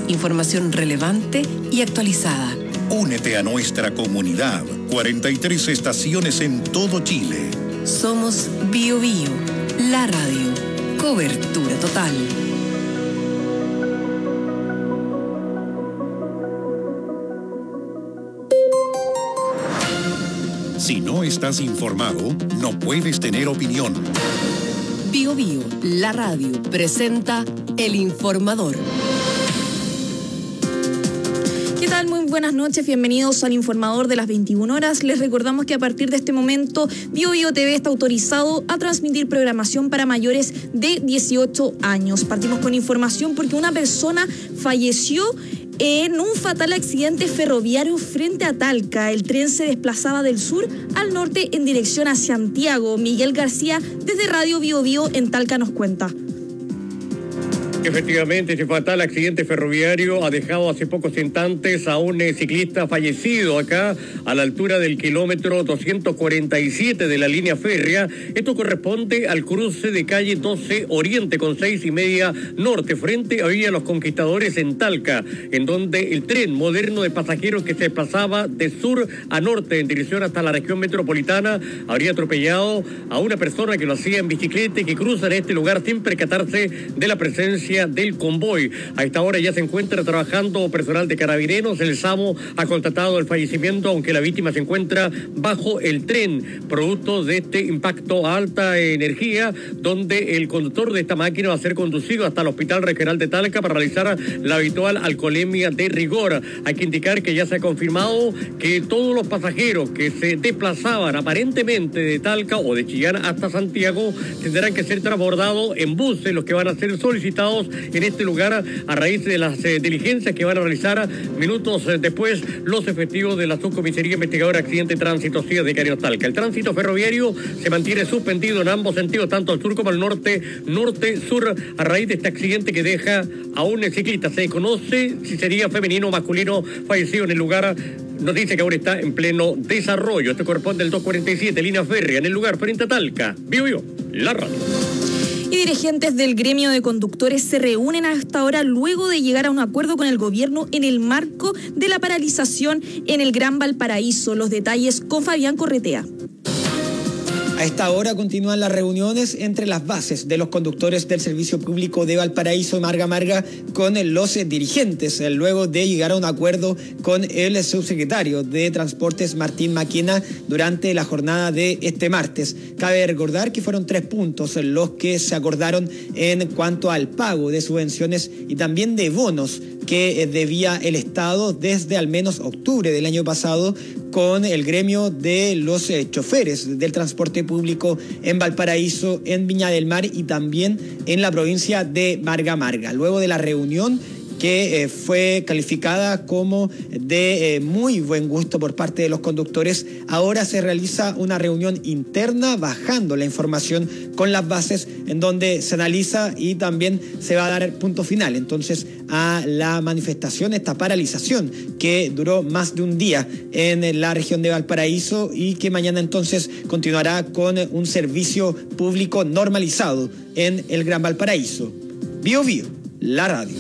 Información relevante y actualizada. Únete a nuestra comunidad. 43 estaciones en todo Chile. Somos Bio Bio, la radio. Cobertura total. Si no estás informado, no puedes tener opinión. Bio Bio, la radio, presenta El Informador. ¿Qué tal? Muy buenas noches, bienvenidos al Informador de las 21 horas. Les recordamos que a partir de este momento Bio Bio TV está autorizado a transmitir programación para mayores de 18 años. Partimos con información porque una persona falleció en un fatal accidente ferroviario frente a Talca. El tren se desplazaba del sur al norte en dirección a Santiago. Miguel García, desde Radio Bio Bio en Talca, nos cuenta. Efectivamente, ese fatal accidente ferroviario ha dejado hace pocos instantes a un ciclista fallecido acá a la altura del kilómetro 247 de la línea férrea. Esto corresponde al cruce de calle 12 Oriente con 6:30 Norte, frente a Villa Los Conquistadores en Talca, en donde el tren moderno de pasajeros que se pasaba de sur a norte en dirección hasta la región metropolitana habría atropellado a una persona que lo hacía en bicicleta y que cruza en este lugar sin percatarse de la presencia del convoy. A esta hora ya se encuentra trabajando personal de Carabineros. El SAMU ha constatado el fallecimiento, aunque la víctima se encuentra bajo el tren, producto de este impacto a alta energía, donde el conductor de esta máquina va a ser conducido hasta el Hospital Regional de Talca para realizar la habitual alcoholemia de rigor. Hay que indicar que ya se ha confirmado que todos los pasajeros que se desplazaban aparentemente de Talca o de Chillán hasta Santiago tendrán que ser transbordados en buses, los que van a ser solicitados en este lugar a raíz de las diligencias que van a realizar minutos después los efectivos de la Subcomisaría Investigadora Accidente de Tránsito CIA de Carinos Talca. El tránsito ferroviario se mantiene suspendido en ambos sentidos, tanto al sur como al norte, norte-sur, a raíz de este accidente que deja a un ciclista. Se desconoce si sería femenino o masculino fallecido en el lugar. Nos dice que ahora está en pleno desarrollo. Esto corresponde al 247, línea férrea, en el lugar frente a Talca. Bio Bio, la radio. Y dirigentes del gremio de conductores se reúnen a esta hora luego de llegar a un acuerdo con el gobierno en el marco de la paralización en el Gran Valparaíso. Los detalles con Fabián Corretea. A esta hora continúan las reuniones entre las bases de los conductores del Servicio Público de Valparaíso y Marga Marga con los dirigentes, luego de llegar a un acuerdo con el subsecretario de Transportes, Martín Maquena, durante la jornada de este martes. Cabe recordar que fueron 3 puntos los que se acordaron en cuanto al pago de subvenciones y también de bonos que debía el Estado desde al menos octubre del año pasado con el gremio de los choferes del transporte público en Valparaíso, en Viña del Mar y también en la provincia de Marga Marga. Luego de la reunión, que fue calificada como de muy buen gusto por parte de los conductores, ahora se realiza una reunión interna bajando la información con las bases en donde se analiza y también se va a dar punto final entonces a la manifestación, esta paralización que duró más de un día en la región de Valparaíso y que mañana entonces continuará con un servicio público normalizado en el Gran Valparaíso. Bio Bio, la radio.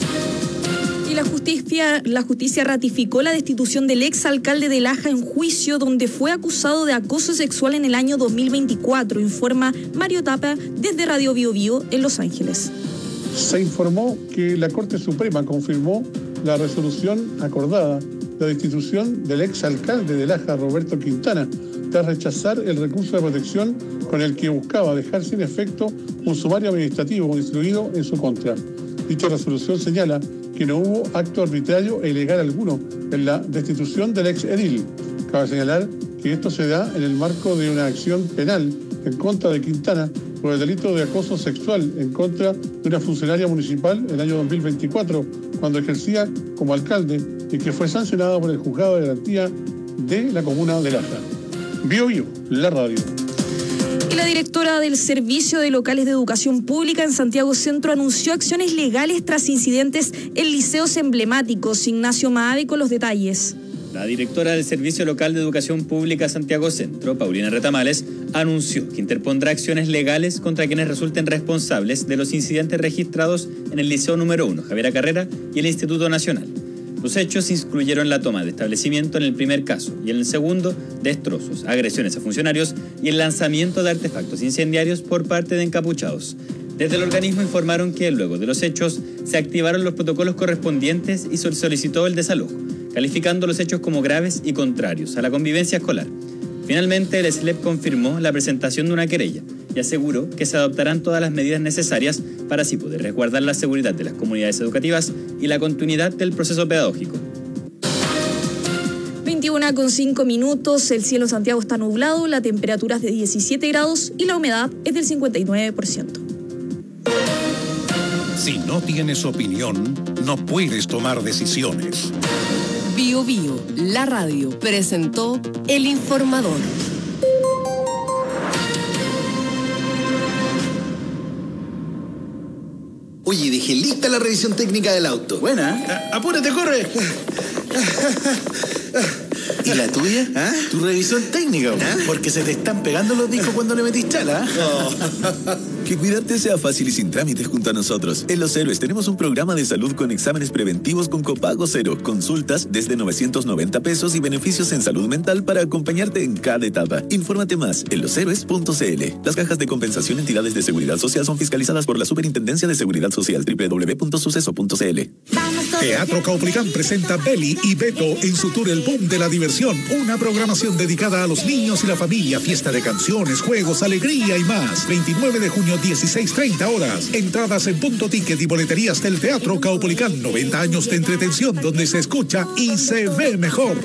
La justicia ratificó la destitución del exalcalde de Laja en juicio donde fue acusado de acoso sexual en el año 2024, informa Mario Tapa desde Radio Bio Bio en Los Ángeles. Se informó que la Corte Suprema confirmó la resolución acordada, la destitución del exalcalde de Laja, Roberto Quintana, tras rechazar el recurso de protección con el que buscaba dejar sin efecto un sumario administrativo instruido en su contra. Dicha resolución señala que no hubo acto arbitrario e ilegal alguno en la destitución del ex edil. Cabe señalar que esto se da en el marco de una acción penal en contra de Quintana por el delito de acoso sexual en contra de una funcionaria municipal en el año 2024, cuando ejercía como alcalde y que fue sancionada por el Juzgado de Garantía de la Comuna de Laja. Bio Bio, la radio. Y la directora del Servicio de Locales de Educación Pública en Santiago Centro anunció acciones legales tras incidentes en liceos emblemáticos. Ignacio Maade con los detalles. La directora del Servicio Local de Educación Pública Santiago Centro, Paulina Retamales, anunció que interpondrá acciones legales contra quienes resulten responsables de los incidentes registrados en el Liceo número 1, Javiera Carrera, y el Instituto Nacional. Los hechos incluyeron la toma de establecimiento en el primer caso y en el segundo, destrozos, agresiones a funcionarios y el lanzamiento de artefactos incendiarios por parte de encapuchados. Desde el organismo informaron que luego de los hechos se activaron los protocolos correspondientes y se solicitó el desalojo, calificando los hechos como graves y contrarios a la convivencia escolar. Finalmente, el SLEP confirmó la presentación de una querella y aseguró que se adoptarán todas las medidas necesarias para así poder resguardar la seguridad de las comunidades educativas y la continuidad del proceso pedagógico. 21:05 minutos, el cielo en Santiago está nublado, la temperatura es de 17 grados y la humedad es del 59%. Si no tienes opinión, no puedes tomar decisiones. Bio Bio, la radio, presentó El Informador. Oye, dejé lista la revisión técnica del auto. Buena. Apúrate, corre. ¿Y la tuya? ¿Ah? Tu revisión técnica, ¿Ah? porque se te están pegando los discos cuando le metís chala. Que cuidarte sea fácil y sin trámites junto a nosotros. En Los Héroes tenemos un programa de salud con exámenes preventivos con copago cero, consultas desde 990 pesos y beneficios en salud mental para acompañarte en cada etapa. Infórmate más en loshéroes.cl. Las cajas de compensación entidades de seguridad social son fiscalizadas por la Superintendencia de Seguridad Social, www.suceso.cl. Teatro Caupolicán presenta Beli y Beto en su tour El Boom de la Diversión, una programación dedicada a los niños y la familia, fiesta de canciones, juegos, alegría y más. 29 de junio, 16:30 horas. Entradas en Punto Ticket y boleterías del Teatro Caupolicán. 90 años de entretención donde se escucha y se ve mejor.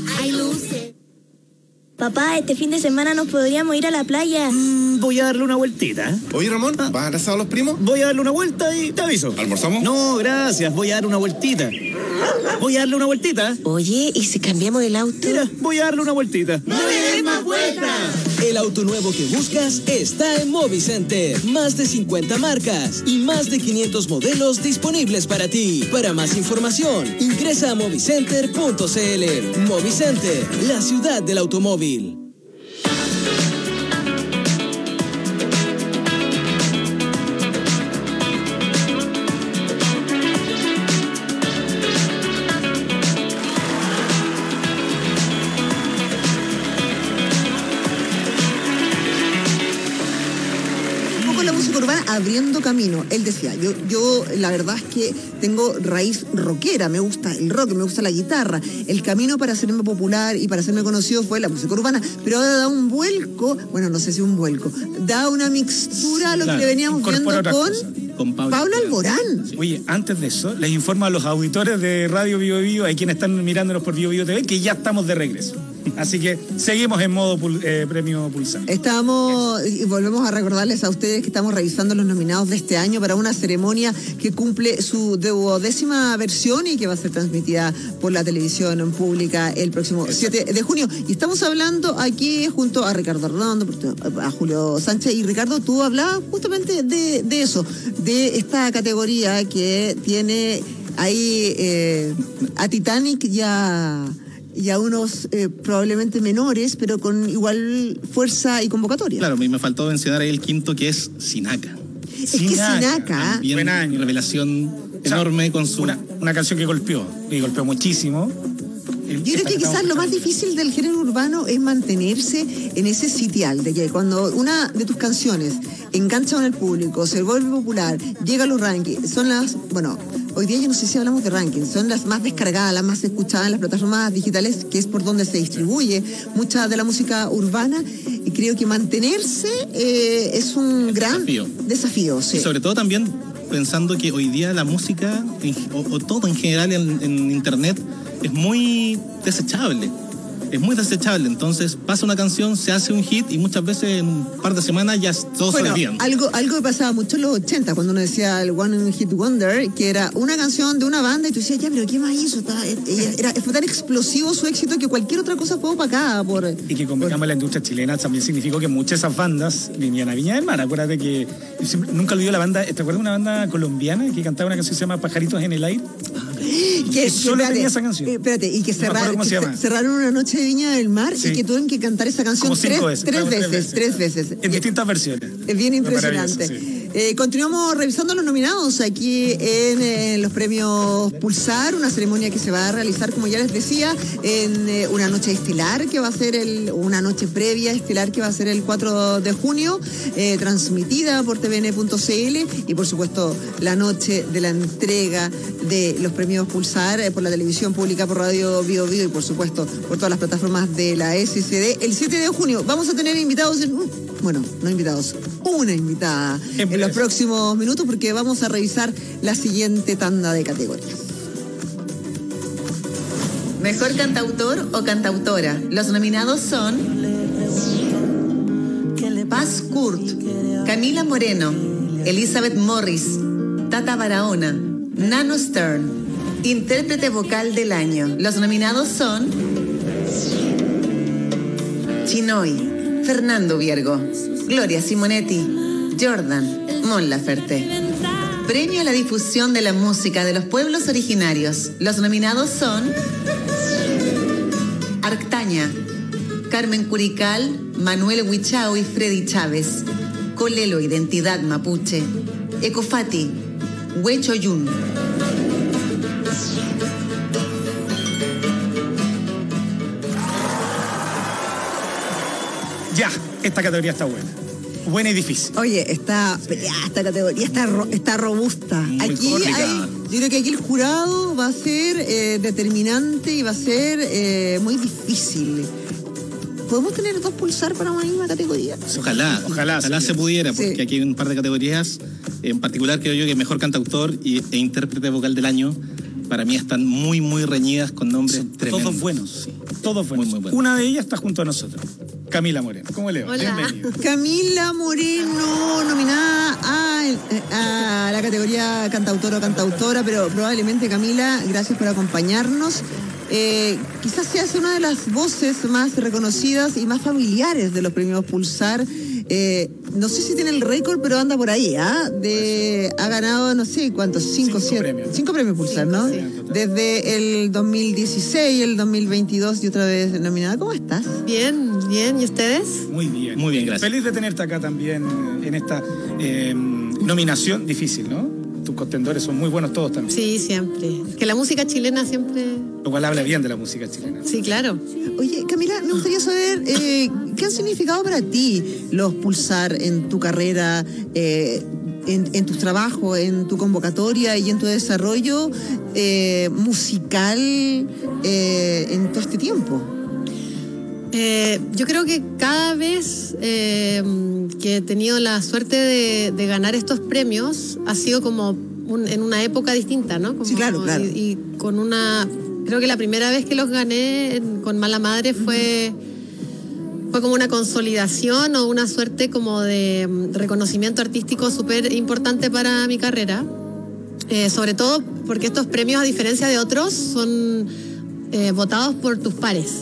Papá, este fin de semana nos podríamos ir a la playa. Voy a darle una vueltita. Oye, Ramón, ¿vas a casar a los primos? Voy a darle una vuelta y te aviso. ¿Almorzamos? No, gracias. Voy a darle una vueltita. Voy a darle una vueltita. Oye, ¿y si cambiamos el auto? Mira, voy a darle una vueltita. ¡No le des más vueltas! El auto nuevo que buscas está en Movicenter. Más de 50 marcas y más de 500 modelos disponibles para ti. Para más información, ingresa a movicenter.cl. Movicenter, la ciudad del automóvil. Abriendo camino. Él decía, yo la verdad es que tengo raíz rockera, me gusta el rock, me gusta la guitarra. El camino para hacerme popular y para hacerme conocido fue la música urbana, pero ahora da un vuelco, bueno, no sé si un vuelco, da una mixtura a lo que veníamos viendo con Pablo Alborán. Sí. Oye, antes de eso, les informo a los auditores de Radio Bio Bio, hay quienes están mirándonos por Bio Bio TV, que ya estamos de regreso. Así que seguimos en modo premio Pulsar. Estamos, y volvemos a recordarles a ustedes que estamos revisando los nominados de este año para una ceremonia que cumple su 12ª versión y que va a ser transmitida por la televisión pública el próximo 7 de junio. Y estamos hablando aquí junto a Ricardo Arredondo, a Julio Sánchez. Y Ricardo, tú hablabas justamente de eso, de esta categoría que tiene ahí a Titanic y a unos probablemente menores, pero con igual fuerza y convocatoria. Claro, me faltó mencionar ahí el quinto, que es Sinaka. Es que Sinaka... Buen año. Revelación enorme con su... Una canción que golpeó muchísimo. Yo creo que quizás lo más difícil del género urbano es mantenerse en ese sitial, de que cuando una de tus canciones engancha con el público, se vuelve popular, llega a los rankings, son las, bueno, hoy día yo no sé si hablamos de rankings, son las más descargadas, las más escuchadas en las plataformas digitales, que es por donde se distribuye mucha de la música urbana, y creo que mantenerse es un gran desafío. Sí. Y sobre todo también pensando que hoy día la música, o todo en general en internet, es muy desechable. Es muy desechable, entonces pasa una canción, se hace un hit y muchas veces en un par de semanas ya todos se olvidan. Algo que pasaba mucho en los 80, cuando uno decía el One Hit Wonder, que era una canción de una banda y tú decías, ya, pero ¿qué más hizo? Fue tan explosivo su éxito que cualquier otra cosa fue opacada por... Y que convengamos la industria chilena también significó que muchas de esas bandas venían a Viña del Mar. Acuérdate que nunca olvidé la banda, ¿te acuerdas de una banda colombiana que cantaba una canción que se llama Pajaritos en el Aire? Solo tenía esa canción. Espérate, y que cerraron una noche de Viña del Mar y que tuvieron que cantar esa canción tres veces. En distintas versiones. Es bien impresionante. Sí. Continuamos revisando los nominados aquí en los premios Pulsar, una ceremonia que se va a realizar, como ya les decía, en una noche estelar que va a ser una noche previa estelar que va a ser el 4 de junio, transmitida por tvn.cl, y por supuesto la noche de la entrega de los premios Pulsar por la televisión pública, por Radio Bio Bio y por supuesto por todas las plataformas de la SCD. El 7 de junio vamos a tener invitados una invitada en los próximos minutos, porque vamos a revisar la siguiente tanda de categorías. Mejor cantautor o cantautora. Los nominados son Paz Kurt, Camila Moreno, Elizabeth Morris, Tata Barahona, Nano Stern. Intérprete vocal del año. Los nominados son Chinoy, Fernando Viergo, Gloria Simonetti, Jordan, Mon Laferte. Premio a la difusión de la música de los pueblos originarios. Los nominados son Arctaña, Carmen Curical, Manuel Huichao y Freddy Chávez. Colelo Identidad Mapuche. Ecofati, Huecho Yun. Ya, esta categoría está buena. Buena y difícil. Oye, esta categoría está robusta. Yo creo que aquí el jurado va a ser determinante y va a ser muy difícil. ¿Podemos tener 2 Pulsar para una misma categoría? Ojalá se pudiera, porque aquí hay un par de categorías. En particular, creo yo que mejor cantautor e intérprete vocal del año, para mí están muy, muy reñidas con nombres tremendos. Todos buenos. Todos buenos. Muy buenos. Una de ellas está junto a nosotros. Camila Moreno. ¿Cómo le va? Hola. Bienvenido. Camila Moreno, nominada a la categoría cantautor o cantautora, pero probablemente, Camila, gracias por acompañarnos. Quizás seas una de las voces más reconocidas y más familiares de los premios Pulsar. No sé si tiene el récord, pero anda por ahí, ha ganado, no sé cuántos, 5 premios Pulsar, ¿no? Sí. Desde el 2016, el 2022 y otra vez nominada. ¿Cómo estás? Bien, ¿y ustedes? Muy bien. Muy bien, gracias. Feliz de tenerte acá también en esta nominación difícil, ¿no? Tus contendores son muy buenos todos también. Sí, siempre. Que la música chilena siempre... Lo cual habla bien de la música chilena. Sí, claro. Oye, Camila, me gustaría saber qué han significado para ti los Pulsar en tu carrera, en tus trabajos, en tu convocatoria y en tu desarrollo musical en todo este tiempo. Yo creo que cada vez que he tenido la suerte de ganar estos premios ha sido como en una época distinta, ¿no? Como, sí, claro. Y con una... Creo que la primera vez que los gané con Mala Madre fue como una consolidación o una suerte como de reconocimiento artístico súper importante para mi carrera. Sobre todo porque estos premios, a diferencia de otros, son votados por tus pares.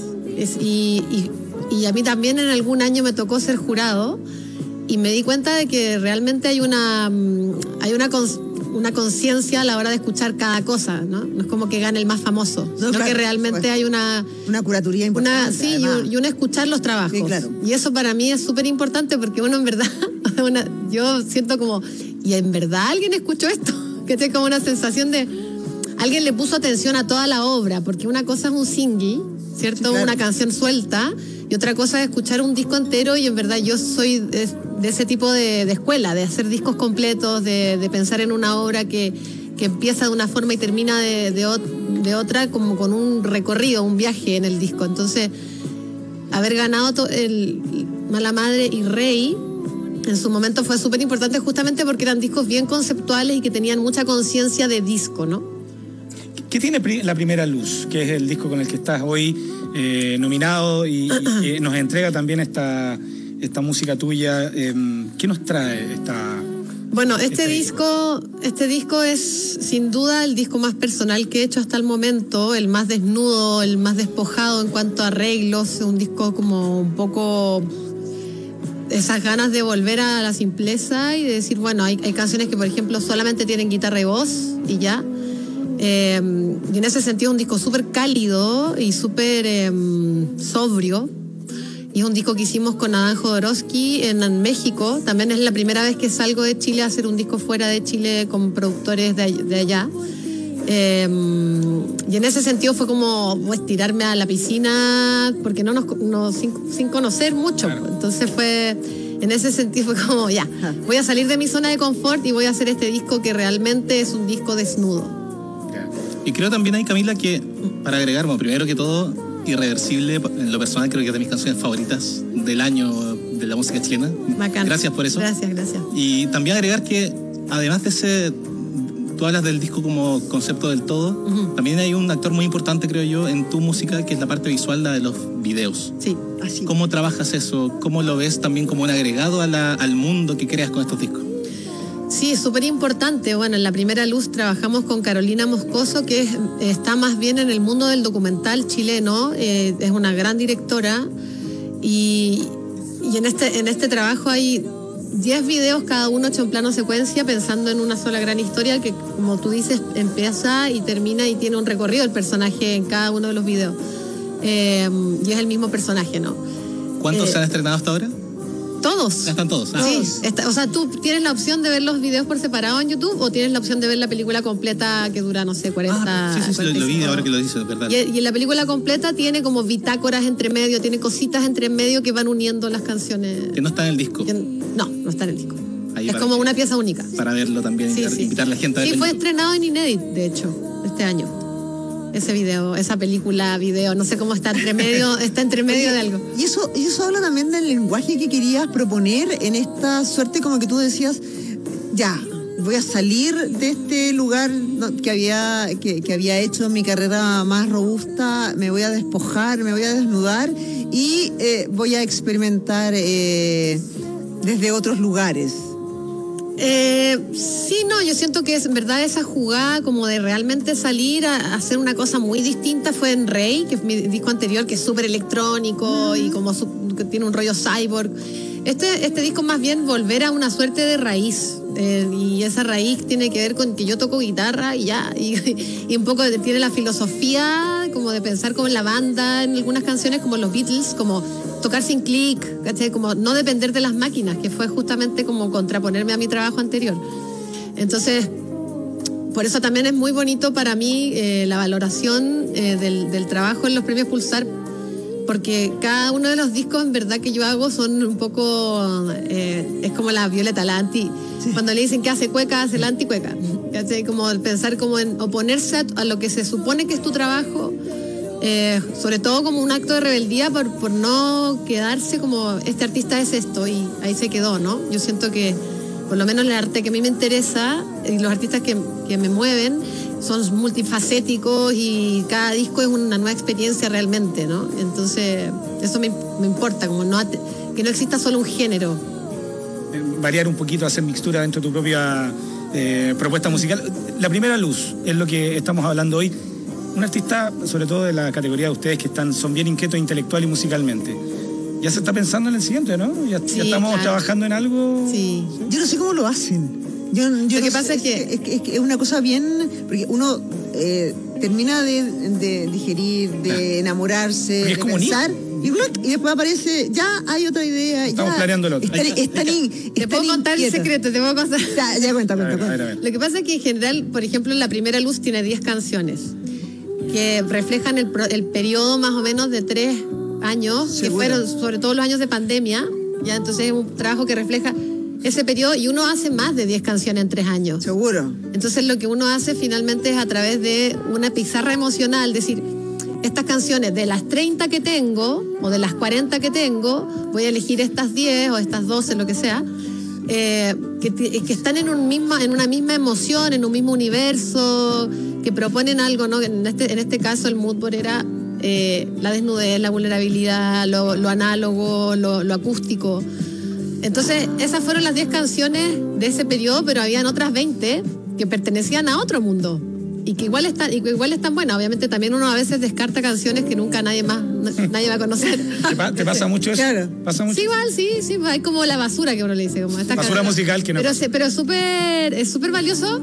Y a mí también en algún año me tocó ser jurado y me di cuenta de que realmente hay una conciencia a la hora de escuchar cada cosa, ¿no? No es como que gane el más famoso, sino que realmente hay una curatoría importante. Y un escuchar los trabajos. Sí, claro. Y eso para mí es súper importante porque uno en verdad, yo siento como, ¿y en verdad alguien escuchó esto? Que es como una sensación de, alguien le puso atención a toda la obra, porque una cosa es un single, ¿cierto? Sí, claro. Una canción suelta, y otra cosa es escuchar un disco entero, y en verdad yo soy de ese tipo de escuela, de hacer discos completos, de pensar en una obra que empieza de una forma y termina de otra, como con un recorrido, un viaje en el disco. Entonces, haber ganado el Mala Madre y Rey en su momento fue súper importante, justamente porque eran discos bien conceptuales y que tenían mucha conciencia de disco, ¿no? ¿Qué tiene La Primera Luz, que es el disco con el que estás hoy nominado y que nos entrega también esta música tuya? ¿Qué nos trae esta...? Bueno, este disco es sin duda el disco más personal que he hecho hasta el momento, el más desnudo, el más despojado en cuanto a arreglos, un disco como un poco esas ganas de volver a la simpleza y de decir, bueno, hay canciones que por ejemplo solamente tienen guitarra y voz y ya. Y en ese sentido es un disco súper cálido y súper sobrio. Y es un disco que hicimos con Adán Jodorowsky en México. También es la primera vez que salgo de Chile a hacer un disco fuera de Chile con productores de allá. Y en ese sentido fue como tirarme a la piscina porque sin conocer mucho. Claro. Entonces en ese sentido fue como, ya, voy a salir de mi zona de confort y voy a hacer este disco que realmente es un disco desnudo. Y creo también ahí, Camila, que para agregar, bueno, primero que todo, Irreversible, en lo personal creo que es de mis canciones favoritas del año de la música chilena. Bacán. Gracias por eso. Gracias. Y también agregar que además de ese, tú hablas del disco como concepto del todo, también hay un actor muy importante, creo yo, en tu música, que es la parte visual, la de los videos. Sí, así. ¿Cómo trabajas eso? ¿Cómo lo ves también como un agregado al mundo que creas con estos discos? Sí, es súper importante. Bueno, en La Primera Luz trabajamos con Carolina Moscoso, que está más bien en el mundo del documental chileno. Es una gran directora. Y en este trabajo hay 10 videos, cada uno hecho en plano secuencia, pensando en una sola gran historia que, como tú dices, empieza y termina y tiene un recorrido el personaje en cada uno de los videos. Y es el mismo personaje, ¿no? ¿Cuántos se han estrenado hasta ahora? Todos. Ya están todos. Sí, o sea, tú tienes la opción de ver los videos por separado en YouTube o tienes la opción de ver la película completa que dura, no sé, 40... Sí, lo vi ahora que lo dices, ¿verdad? Y en la película completa tiene como bitácoras entre medio, tiene cositas entre medio que van uniendo las canciones. Que no está en el disco. No está en el disco. Ahí es como una pieza única. Para verlo también, invitar a la gente a verlo. Sí, fue estrenado en Inédit, de hecho, este año. Ese video, esa película, no sé cómo está entre medio de algo. Y eso habla también del lenguaje que querías proponer en esta suerte, como que tú decías, ya, voy a salir de este lugar que había hecho mi carrera más robusta, me voy a despojar, me voy a desnudar y voy a experimentar desde otros lugares. Yo siento que es en verdad esa jugada como de realmente salir a hacer una cosa muy distinta fue en Rey, que es mi disco anterior, que es súper electrónico y como que tiene un rollo cyborg. Este disco más bien volver a una suerte de raíz, y esa raíz tiene que ver con que yo toco guitarra y ya, y un poco tiene la filosofía como de pensar como en la banda en algunas canciones, como los Beatles, como tocar sin clic, ¿cachai? Como no depender de las máquinas, que fue justamente como contraponerme a mi trabajo anterior. Entonces, por eso también es muy bonito para mí la valoración del trabajo en los premios Pulsar, porque cada uno de los discos en verdad que yo hago son un poco, es como la Violeta, la anti. Sí. Cuando le dicen que hace cueca, hace la anticueca. ¿Cachai? Como pensar como en oponerse a lo que se supone que es tu trabajo. Sobre todo como un acto de rebeldía por no quedarse como este artista es esto y ahí se quedó, ¿no? Yo siento que por lo menos el arte que a mí me interesa y los artistas que me mueven son multifacéticos y cada disco es una nueva experiencia realmente, ¿no? Entonces eso me importa, como que no exista solo un género. Variar un poquito, hacer mixtura dentro de tu propia propuesta musical. La Primera Luz es lo que estamos hablando hoy. Un artista, sobre todo de la categoría de ustedes, que son bien inquietos intelectual y musicalmente. Ya se está pensando en el siguiente, ¿no? Ya estamos trabajando en algo. Sí. Yo no sé cómo lo hacen. Lo que pasa es que es una cosa bien, porque uno termina de digerir, de enamorarse, de pensar, y después aparece, ya hay otra idea. Estamos planeando el otro. Te puedo contar el secreto, te puedo contar. Ya cuenta. A ver. Lo que pasa es que en general, por ejemplo, La Primera Luz tiene 10 canciones que reflejan el periodo más o menos de 3 años, ¿seguro? Que fueron sobre todo los años de pandemia, ya entonces es un trabajo que refleja ese periodo y uno hace más de 10 canciones en 3 años. Seguro. Entonces lo que uno hace finalmente es a través de una pizarra emocional, decir, estas canciones de las 30 que tengo o de las 40 que tengo, voy a elegir estas 10 o estas 12, lo que sea, que están en una misma emoción, en un mismo universo, que proponen algo, ¿no? En este caso el moodboard era la desnudez, la vulnerabilidad, lo análogo, lo acústico. Entonces esas fueron las 10 canciones de ese periodo, pero habían otras 20 que pertenecían a otro mundo y que igual están buenas. Obviamente también uno a veces descarta canciones que nunca nadie va a conocer. ¿Te pasa mucho eso? Claro. ¿Pasa mucho? Sí, igual, sí, hay como la basura que uno le dice, como esta basura musical que no. Pero es súper valioso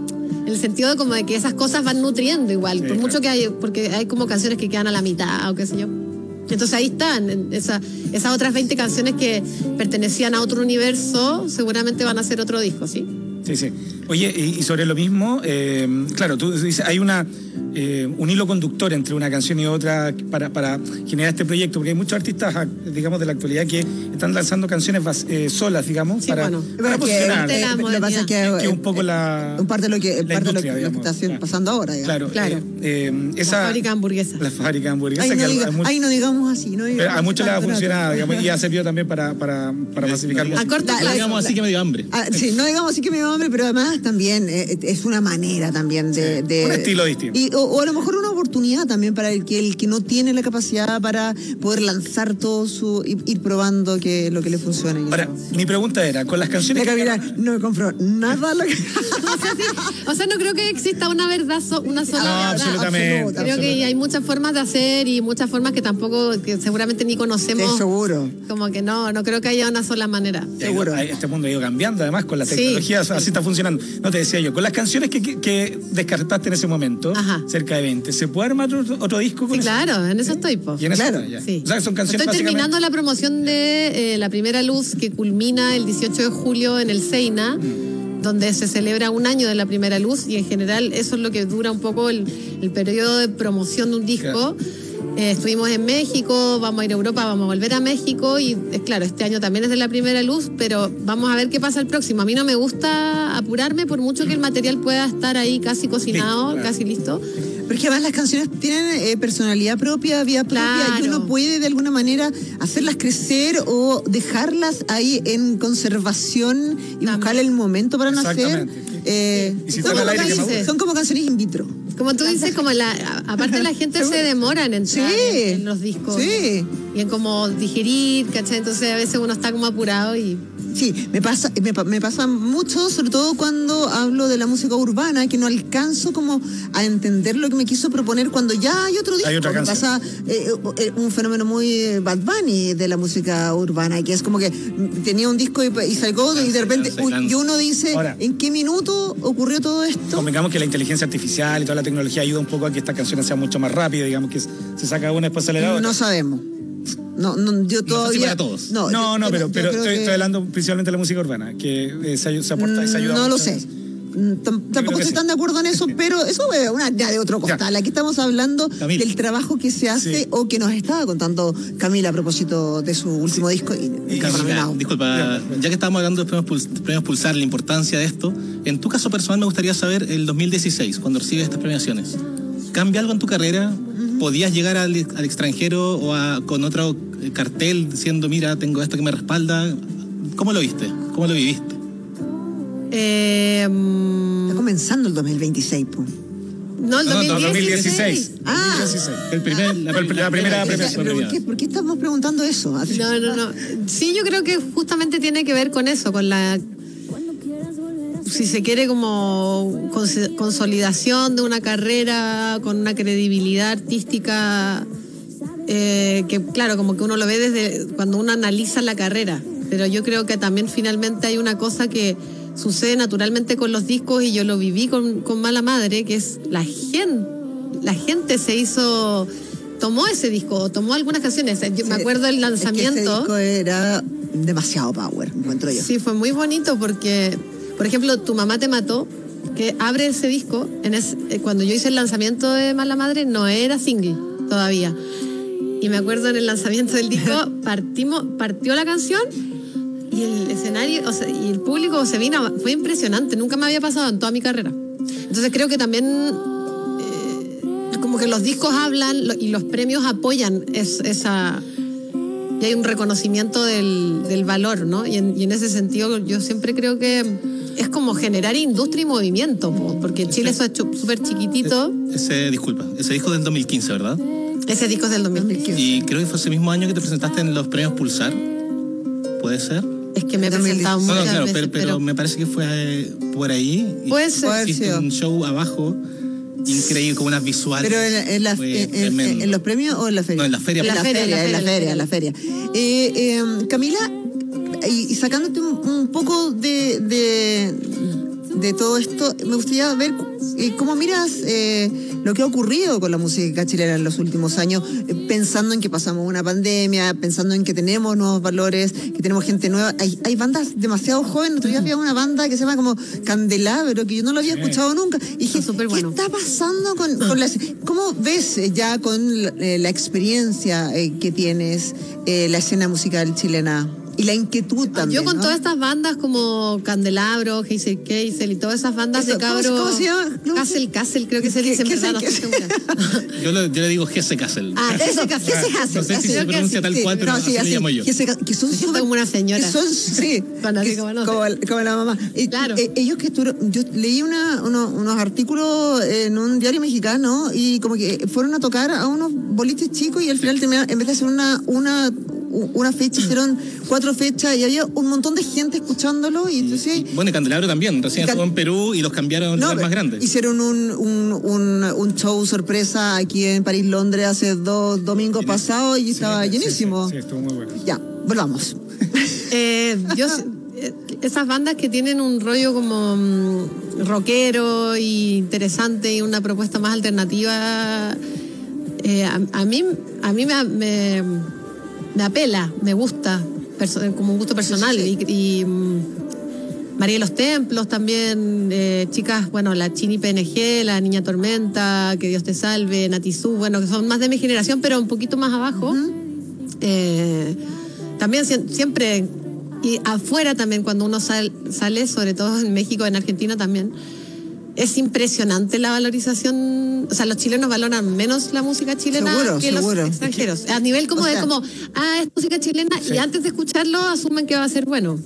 En el sentido de como de que esas cosas van nutriendo igual, por mucho que hay, porque hay como canciones que quedan a la mitad o qué sé yo. Entonces ahí están, esas otras 20 canciones que pertenecían a otro universo, seguramente van a ser otro disco, ¿sí? Sí. Oye, y sobre lo mismo, claro, tú dices, hay un hilo conductor entre una canción y otra para generar este proyecto, porque hay muchos artistas, digamos, de la actualidad que están lanzando canciones solas, digamos, para posicionar. Lo que pasa es que un poco un parte de lo que está pasando ahora. Claro. La fábrica de hamburguesas. La fábrica de hamburguesas. No digamos así. A muchos les ha funcionado, digamos, y ha servido también para masificar música. No digamos así que me dio hambre. Sí, no digamos así que me dio hambre, pero además también es una manera también de un estilo distinto. O a lo mejor una oportunidad también para el que no tiene la capacidad para poder lanzar todo ir probando lo que le funciona. Ahora, mi pregunta era, con las canciones no me compró nada lo que... O sea, no creo que exista una verdad, una sola verdad. Absolutamente. Creo que hay muchas formas de hacer y muchas formas que seguramente ni conocemos. Sí, seguro. Como que no creo que haya una sola manera. Seguro. Este mundo ha ido cambiando, además, con la tecnología, así está funcionando. No te decía yo, con las canciones que descartaste en ese momento, cerca de 20, ¿se puede armar otro disco con eso? Claro, en eso estoy, po. Y en eso sí. O sea, son canciones estoy terminando la promoción de La Primera Luz, que culmina el 18 de julio en el Seina, donde se celebra un año de La Primera Luz, y en general eso es lo que dura un poco el periodo de promoción de un disco. Estuvimos en México, vamos a ir a Europa, vamos a volver a México, y claro, este año también es de La Primera Luz, pero vamos a ver qué pasa el próximo. A mí no me gusta apurarme, por mucho que el material pueda estar ahí casi cocinado, casi listo. Pero es que además las canciones tienen personalidad propia, vida propia, y uno puede de alguna manera hacerlas crecer o dejarlas ahí en conservación y buscar el momento para nacer. Son como canciones in vitro. Como tú dices, como aparte la gente se demora en entrar en los discos. Sí. Y en como digerir, ¿cachai? Entonces a veces uno está como apurado y... Sí, me pasa mucho, sobre todo cuando hablo de la música urbana, que no alcanzo como a entender lo que me quiso proponer cuando ya hay otro disco. Me pasa un fenómeno muy Bad Bunny de la música urbana, que es como que tenía un disco y salió y de repente y uno dice, ahora, ¿en qué minuto ocurrió todo esto? Convengamos que la inteligencia artificial y toda la tecnología ayuda un poco a que estas canciones sean mucho más rápidas, digamos que se saca una después sale la otra. No sabemos. No, yo todavía... No sé si para todos. Pero estoy hablando principalmente de la música urbana, que se aporta y se ayuda. No lo sé. Tampoco estoy tan de acuerdo en eso, pero eso es ya de otro costal. Aquí estamos hablando del trabajo que se hace o que nos estaba contando Camila a propósito de su último disco. Camila, disculpa, ya que estábamos hablando de premios Pulsar, la importancia de esto, en tu caso personal me gustaría saber el 2016, cuando recibes estas premiaciones. ¿Cambia algo en tu carrera? ¿Podías llegar al extranjero o con otro cartel diciendo, mira, tengo esto que me respalda? ¿Cómo lo viste? ¿Cómo lo viviste? Está comenzando el 2026, pues. No, el 2016. La primera premiación. ¿Por qué estamos preguntando eso? No. Sí, yo creo que justamente tiene que ver con eso, con la... Si se quiere, como consolidación de una carrera con una credibilidad artística que claro, como que uno lo ve desde cuando uno analiza la carrera, pero yo creo que también finalmente hay una cosa que sucede naturalmente con los discos, y yo lo viví con Mala Madre, que es la gente tomó ese disco, tomó algunas canciones. Yo me acuerdo del lanzamiento. Ese disco era demasiado power, encuentro yo. Sí, fue muy bonito porque, por ejemplo, Tu Mamá Te Mató, que abre ese disco, cuando yo hice el lanzamiento de Mala Madre no era single todavía. Y me acuerdo en el lanzamiento del disco, partió la canción y el escenario, y el público se vino, fue impresionante, nunca me había pasado en toda mi carrera. Entonces creo que también como que los discos hablan y los premios apoyan esa... Y hay un reconocimiento del valor, ¿no? Y en ese sentido yo siempre creo que es como generar industria y movimiento, porque Chile es súper chiquitito. Ese disco del 2015, ¿verdad? Ese disco es del 2015. Y creo que fue ese mismo año que te presentaste en los premios Pulsar. ¿Puede ser? Es que me he presentado muchas veces. Pero me parece que fue por ahí. Puede ser. Hiciste un show abajo increíble, con unas visuales. ¿Pero en los premios o en la feria? No, en la feria. En la feria. Camila, y sacándote un poco de de todo esto, me gustaría ver cómo miras lo que ha ocurrido con la música chilena en los últimos años, pensando en que pasamos una pandemia, pensando en que tenemos nuevos valores, que tenemos gente nueva. Hay bandas demasiado jóvenes. Otro día había una banda que se llama como Candelabro, que yo no lo había escuchado nunca. Y dije, ¿qué está pasando con la... ¿Cómo ves ya con la experiencia que tienes la escena musical chilena? Y la inquietud también. Yo con ¿no? todas estas bandas como Candelabro, Hazel Castle y todas esas bandas de cabros. ¿Cómo se llama? Castle, creo que se dice, en verdad, no estoy segura. Yo le digo Jesse Castle. Eso, Jesse Castle. No sé si se pronuncia tal cual, pero así le llamo yo. Que son súper como una señora. Sí, como la mamá. Claro. Ellos que estuvieron, yo leí unos artículos en un diario mexicano y como que fueron a tocar a unos boliches chicos y al final terminaron, en vez de hacer una fecha, hicieron 4 fechas y había un montón de gente escuchándolo y entonces... Bueno, y Candelabro también, recién estuvo en Perú y los cambiaron a un lugar más grande. Hicieron un show sorpresa aquí en París, Londres hace 2 domingos pasados y estaba llenísimo. Sí, estuvo muy bueno. Ya, volvamos. Esas bandas que tienen un rollo como rockero y interesante y una propuesta más alternativa, a mí me apela, me gusta, como un gusto personal. Sí. Y María de los Templos también, chicas, bueno, la Chini PNG, la Niña Tormenta, Que Dios te salve, Natizú, bueno, que son más de mi generación, pero un poquito más abajo. También siempre, y afuera también, cuando uno sale, sobre todo en México, en Argentina también, es impresionante la valorización. O sea, los chilenos valoran menos la música chilena que los extranjeros. A nivel como es música chilena, y antes de escucharlo asumen que va a ser bueno.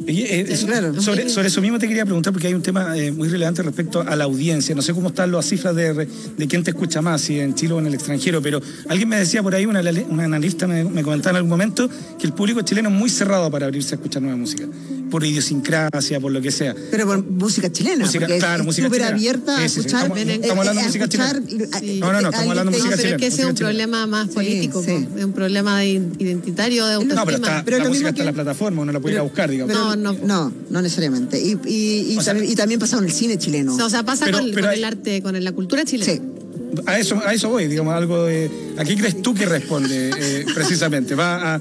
Sobre eso mismo te quería preguntar, porque hay un tema muy relevante respecto a la audiencia. No sé cómo están las cifras de quién te escucha más, si en Chile o en el extranjero, pero alguien me decía por ahí, una analista me comentaba en algún momento, que el público chileno es muy cerrado para abrirse a escuchar nueva música, por idiosincrasia, por lo que sea. Pero por música chilena, claro, música súper chilena. abierta a escuchar. Estamos hablando de música chilena. No, estamos hablando de música chilena. Pero es que ese es un problema más político, es un problema identitario, de autoestima. Pero la música está en la plataforma, uno la puede ir a buscar, digamos. No necesariamente. Y también pasa con el cine chileno. O sea, pasa con el arte, con la cultura chilena. Sí. A eso voy, digamos, algo de... ¿A qué crees tú que responde precisamente? ¿Va a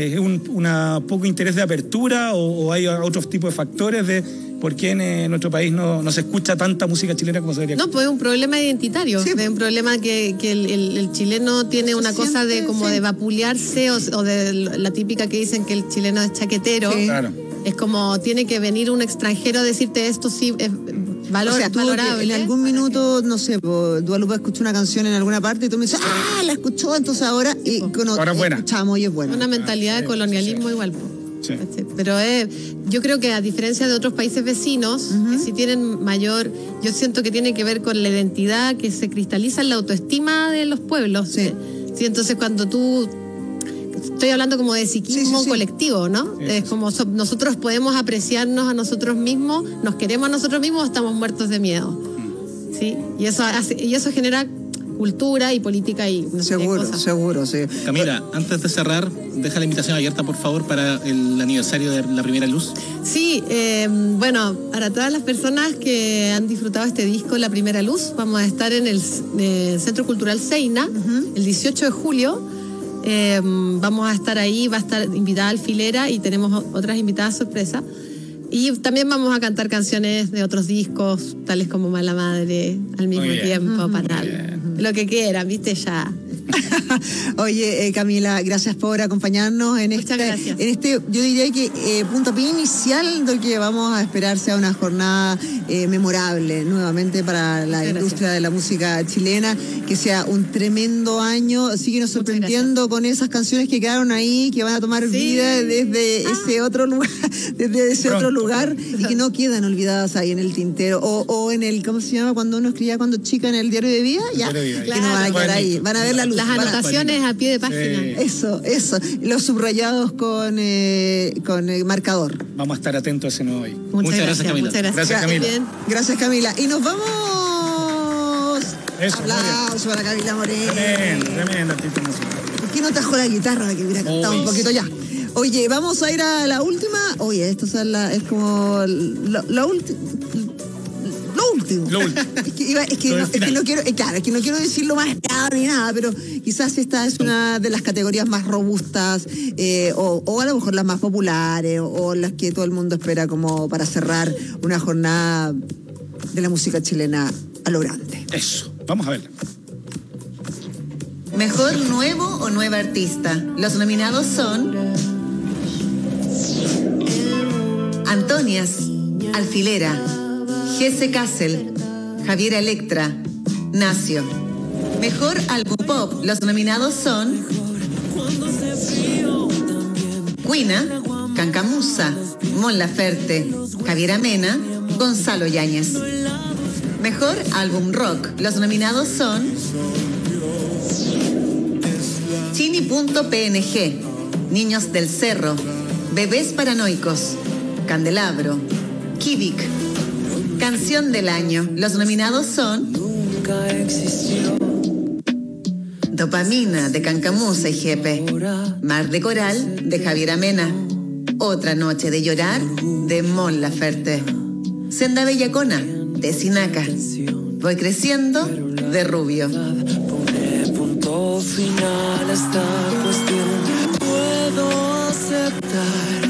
una poco interés de apertura o hay otros tipos de factores de por qué en nuestro país no se escucha tanta música chilena como se debería? No, pues es un problema identitario. Sí. Es un problema que el chileno tiene una cosa de como de vapulearse o de la típica que dicen que el chileno es chaquetero. Sí. Claro. Es como tiene que venir un extranjero a decirte esto sí es valorable. En algún minuto, no sé, Dua Lipa escuchó una canción en alguna parte y tú me dices, la escuchó, entonces ahora ahora es buena. Escuchamos y es buena. Una mentalidad de colonialismo igual. Sí. Pero yo creo que a diferencia de otros países vecinos, que sí tienen mayor, yo siento que tiene que ver con la identidad que se cristaliza en la autoestima de los pueblos. Sí. Sí, entonces cuando tú... Estoy hablando como de psiquismo colectivo, ¿no? Sí, es como nosotros podemos apreciarnos a nosotros mismos, nos queremos a nosotros mismos o estamos muertos de miedo. ¿Sí? Y eso genera cultura y política y no sé qué cosas. Seguro, sí. Camila, antes de cerrar, deja la invitación abierta, por favor, para el aniversario de La Primera Luz. Sí, bueno, para todas las personas que han disfrutado este disco, La Primera Luz, vamos a estar en el Centro Cultural Seina, el 18 de julio. Vamos a estar ahí, va a estar invitada Alfilera y tenemos otras invitadas sorpresa. Y también vamos a cantar canciones de otros discos, tales como Mala Madre, Al mismo tiempo, Panal. Lo que quieran, viste ya. Oye, Camila, gracias por acompañarnos en este, yo diría que puntapié inicial de que vamos a esperar sea una jornada memorable nuevamente para la industria de la música chilena, que sea un tremendo año. Síguenos sorprendiendo con esas canciones que quedaron ahí, que van a tomar vida desde ese otro lugar, y que no quedan olvidadas ahí en el tintero o en el, ¿cómo se llama? Cuando uno escribía cuando chica en el diario de vida, ya, que no van a quedar ahí, van a ver la luz. Las anotaciones a pie de página. Eso. Los subrayados con marcador. Vamos a estar atentos a ese nuevo hoy. Muchas gracias, Camila. Gracias, Camila. Gracias, Camila. Y nos vamos. Eso, aplauso para Camila Moreno. Tremenda artista musical. ¿Por qué no trajo la guitarra que hubiera cantado un poquito ya? Oye, vamos a ir a la última. Oye, esto es como la última. último. Es que no quiero decir lo más esperado ni nada, pero quizás esta es una de las categorías más robustas, o a lo mejor las más populares, o las que todo el mundo espera como para cerrar una jornada de la música chilena a lo grande. Eso, vamos a verla. Mejor nuevo o nueva artista. Los nominados son Antonias, Alfilera, Jesse Kassel, Javiera Electra, Nacio. Mejor álbum pop. Los nominados son Cuina, Cancamusa, Mon Laferte, Javiera Mena, Gonzalo Yáñez. Mejor álbum rock. Los nominados son Chini.png, Niños del Cerro, Bebés Paranoicos, Candelabro, Kivik. Canción del año. Los nominados son Dopamina de Cancamusa y Jepe, Mar de Coral de Javiera Mena, Otra Noche de Llorar de Mon Laferte, Senda Bellacona de Sinaca, Voy Creciendo de Rubio. Punto final a esta cuestión. Puedo aceptar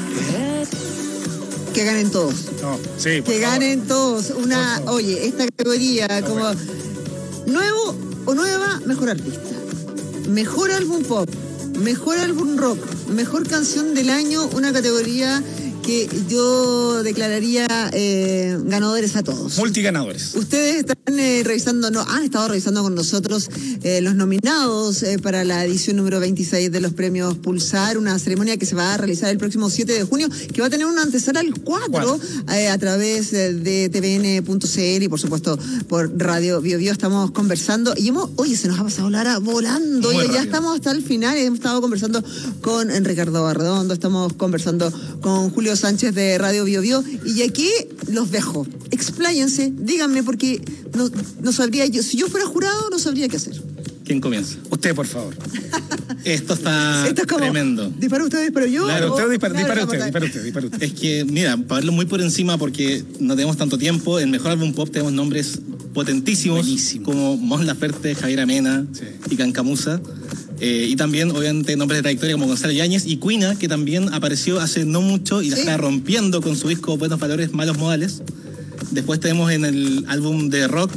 que ganen todos. No, sí, que ganen todos. Oye, esta categoría como nuevo o nueva, mejor artista, mejor álbum pop, mejor álbum rock, mejor canción del año, una categoría que yo declararía ganadores a todos. Multiganadores. Ustedes están han estado revisando con nosotros los nominados para la edición número 26 de los premios Pulsar, una ceremonia que se va a realizar el próximo 7 de junio, que va a tener una antesala al 4 a través de tvn.cl y por supuesto por Radio Bio Bio. Estamos conversando y se nos ha pasado la hora volando. Oye, ya estamos hasta el final. Hemos estado conversando con Ricardo Barredondo, estamos conversando con Julio Sánchez de Radio Bio Bio, y aquí los dejo. Expláyense, díganme, porque no sabría yo, si yo fuera jurado, no sabría qué hacer. ¿Quién comienza? Usted, por favor. Esto es como, tremendo. ¿Dispara usted, disparo yo? Claro, dispara usted. Es que, mira, para verlo muy por encima, porque no tenemos tanto tiempo, en mejor álbum pop tenemos nombres potentísimos. Buenísimo. Como Mon Laferte, Javiera Mena y Cancamusa. Y también, obviamente, nombres de trayectoria como Gonzalo Yáñez y Cuina, que también apareció hace no mucho y la está rompiendo con su disco Buenos Valores, Malos Modales. Después tenemos en el álbum de rock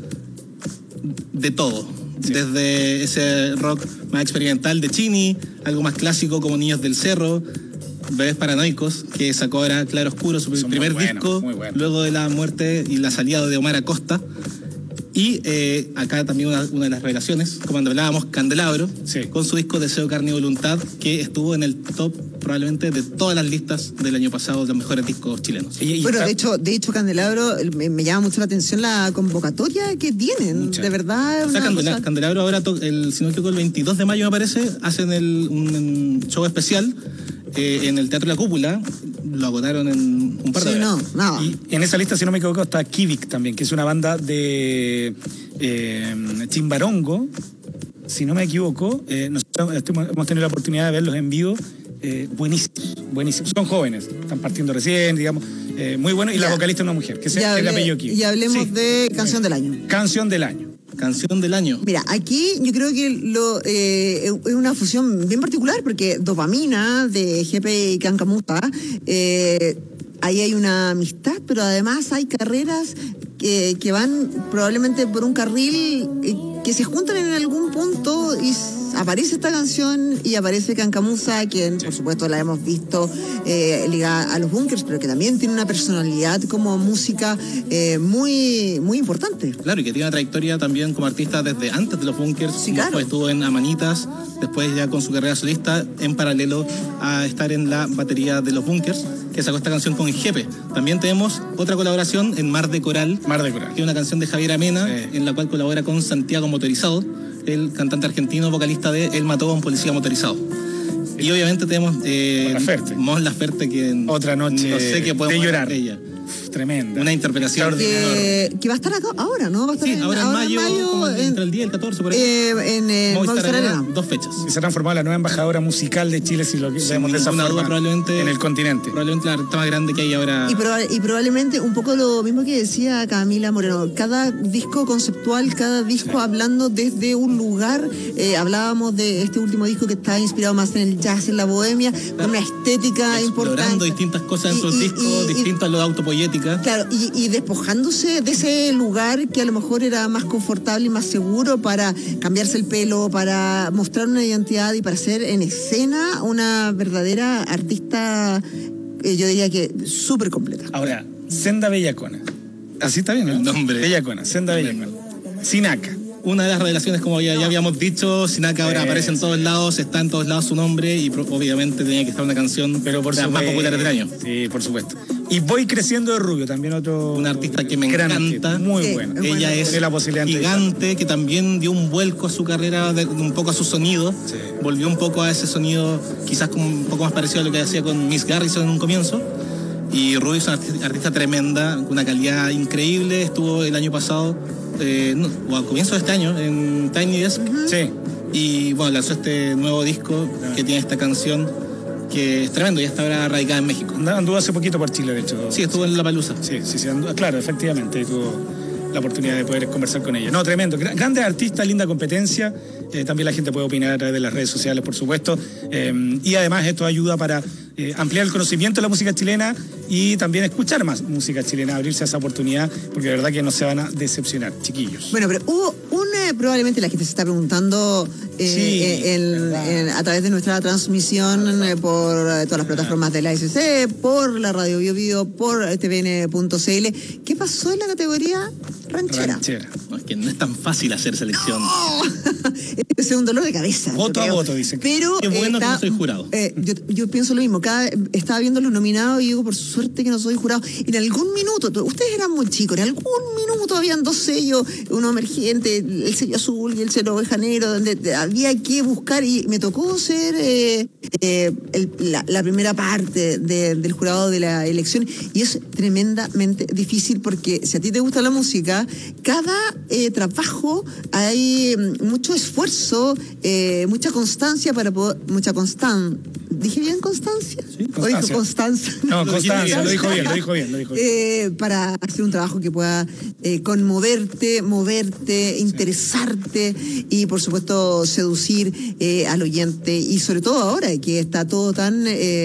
de todo. Desde ese rock más experimental de Chini, algo más clásico como Niños del Cerro, Bebés Paranoicos, que sacó ahora Claro Oscuro, su primer disco, luego de la muerte y la salida de Omar Acosta. Y acá también una de las revelaciones, como cuando hablábamos, Candelabro, con su disco Deseo, Carne y Voluntad, que estuvo en el top probablemente de todas las listas del año pasado de los mejores discos chilenos. Bueno, de hecho Candelabro, me llama mucho la atención la convocatoria que tienen, de verdad. O sea, Candelabro ahora, si no me equivoco, el 22 de mayo me parece, hacen un show especial en el Teatro La Cúpula. Lo agotaron en un par de horas. Y en esa lista, si no me equivoco, está Kivik también, que es una banda de Chimbarongo, si no me equivoco. Nosotros hemos tenido la oportunidad de verlos en vivo. Buenísimos. Son jóvenes, están partiendo recién, digamos. Muy bueno. Y la vocalista es una mujer, que es el apellido Kivik. Y hablemos de Canción del Año. Canción del año. Mira, aquí yo creo que es una fusión bien particular, porque Dopamina de Jepe y Cancamusa, ahí hay una amistad, pero además hay carreras que van probablemente por un carril que se juntan en algún punto y aparece esta canción y aparece Cancamusa, quien por supuesto la hemos visto ligada a los Bunkers, pero que también tiene una personalidad como música muy, muy importante. Claro, y que tiene una trayectoria también como artista desde antes de los Bunkers. Después estuvo en Amanitas, después ya con su carrera solista, en paralelo a estar en la batería de los Bunkers, que sacó esta canción con Jepe. También tenemos otra colaboración en Mar de Coral, que es una canción de Javiera Mena, en la cual colabora con Santiago Motorizado, el cantante argentino vocalista de Él mató a un policía motorizado. Y obviamente tenemos Mon Laferte, que Otra Noche no sé qué podemos de Llorar. De ella. tremenda. Una interpretación. Que va a estar acá ahora, ¿no? Va a estar ahora en mayo entre el 10 y el 14 por ahí. En Movistar Arena. 2 fechas. Y se ha transformado en la nueva embajadora musical de Chile, si lo vemos de esa forma, probablemente, en el continente. Probablemente la artista más grande que hay ahora. Y probablemente un poco lo mismo que decía Camila Moreno. Cada disco conceptual, cada disco hablando desde un lugar. Hablábamos de este último disco que está inspirado más en el jazz, en la bohemia, con una estética importante. Explorando distintas cosas en sus discos, distintas a lo de autopoyética. Claro, y despojándose de ese lugar que a lo mejor era más confortable y más seguro para cambiarse el pelo, para mostrar una identidad y para hacer en escena una verdadera artista, yo diría que súper completa. Ahora, Senda Bellacona. Así está bien, ¿no? El nombre. Bellacona, Senda Bellacona. Sinaka. Una de las revelaciones, como ya habíamos dicho, Sinaka ahora aparece en todos lados, está en todos lados su nombre y obviamente tenía que estar una canción pero por de las más populares del año. Sí, por supuesto. Y Voy Creciendo de Rubio, también una artista que me encanta. Muy buena. Ella es la posibilidad gigante, que también dio un vuelco a su carrera, un poco a su sonido. Sí. Volvió un poco a ese sonido, quizás como un poco más parecido a lo que hacía con Miss Garrison en un comienzo. Y Rubio es una artista tremenda, con una calidad increíble. Estuvo el año pasado, o al comienzo de este año, en Tiny Desk. Sí. Y bueno, lanzó este nuevo disco que tiene esta canción que es tremendo, ya está ahora radicada en México. Anduvo hace poquito por Chile, de hecho. Sí, estuvo en Lollapalooza. Sí, anduvo, claro, efectivamente, tuvo la oportunidad de poder conversar con ella. No, tremendo. Grandes artistas, linda competencia. También la gente puede opinar a través de las redes sociales, por supuesto. Y además esto ayuda para ampliar el conocimiento de la música chilena y también escuchar más música chilena, abrirse a esa oportunidad, porque de verdad que no se van a decepcionar, chiquillos. Bueno, pero hubo probablemente la gente se está preguntando a través de nuestra transmisión por todas las plataformas de la SC, por la Radio Bio Bio, por tvn.cl. ¿Qué pasó en la categoría ranchera? No, es que no es tan fácil hacer selección. No. Es un dolor de cabeza. Voto a voto, dicen. Pero qué bueno que no soy jurado. Yo pienso lo mismo. Estaba viendo los nominados y digo, por suerte que no soy jurado. En algún minuto, ustedes eran muy chicos, en algún minuto habían 2 sellos, uno emergente, el sello azul y el sello ovejanero, donde había que buscar, y me tocó ser la primera parte del jurado de la elección, y es tremendamente difícil porque si a ti te gusta la música, cada trabajo hay mucho esfuerzo, mucha constancia para poder, ¿dije bien Constancia? Sí, ¿O dijo Constanza? No, Constancia, lo dijo bien. Para hacer un trabajo que pueda conmoverte, moverte, interesarte y por supuesto seducir al oyente, y sobre todo ahora que está todo tan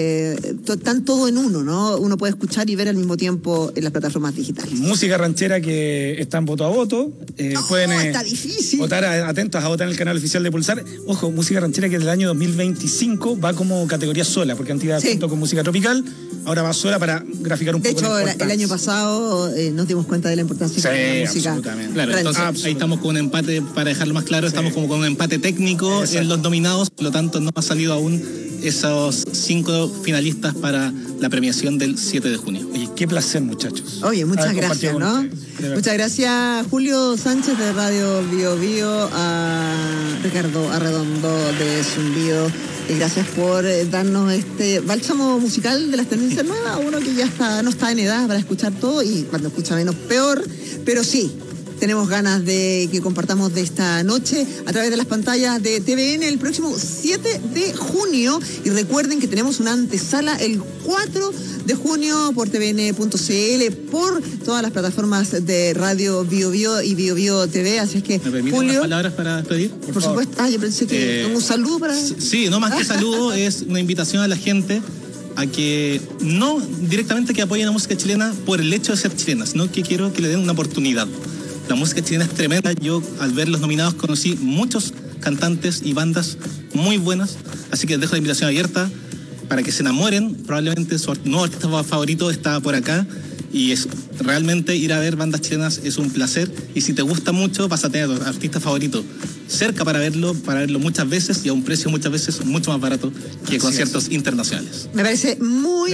todo en uno, ¿no? Uno puede escuchar y ver al mismo tiempo en las plataformas digitales. Música ranchera que está en voto a voto. Pueden está difícil. votar, atentos a votar en el canal oficial de Pulsar. Ojo, música ranchera que del año 2025 va como categoría sola, porque antes iba junto con música tropical, ahora va sola para graficar un poco. De hecho, el año pasado nos dimos cuenta de la importancia de la música. Claro, entonces ahí estamos con un empate, para dejarlo más claro, estamos como con un empate técnico en los nominados, por lo tanto no ha salido aún esos 5 finalistas para la premiación del 7 de junio. Oye, qué placer, muchachos. Oye, muchas gracias, ¿no? Muchas gracias, Julio Sánchez de Radio Bio Bio, a Ricardo Arredondo de Zumbido. Gracias por darnos este bálsamo musical de las tendencias nuevas, uno que ya no está en edad para escuchar todo, y cuando escucha menos peor, pero sí, tenemos ganas de que compartamos de esta noche a través de las pantallas de TVN el próximo 7 de junio. Y recuerden que tenemos una antesala el 4 de junio por tvn.cl, por todas las plataformas de Radio Bio Bio y Bio Bio TV. Así es que, ¿me permiten unas palabras para despedir? Por supuesto. Yo pensé que un saludo para... Sí, no más que saludo, es una invitación a la gente a que no directamente que apoyen la música chilena por el hecho de ser chilena, sino que quiero que le den una oportunidad. La música chilena es tremenda. Yo, al ver los nominados, conocí muchos cantantes y bandas muy buenas. Así que dejo la invitación abierta para que se enamoren. Probablemente su nuevo artista favorito está por acá. Y es realmente ir a ver bandas chilenas es un placer. Y si te gusta mucho, vas a tener a tu artista favorito cerca para verlo muchas veces y a un precio muchas veces mucho más barato que conciertos internacionales. Me parece muy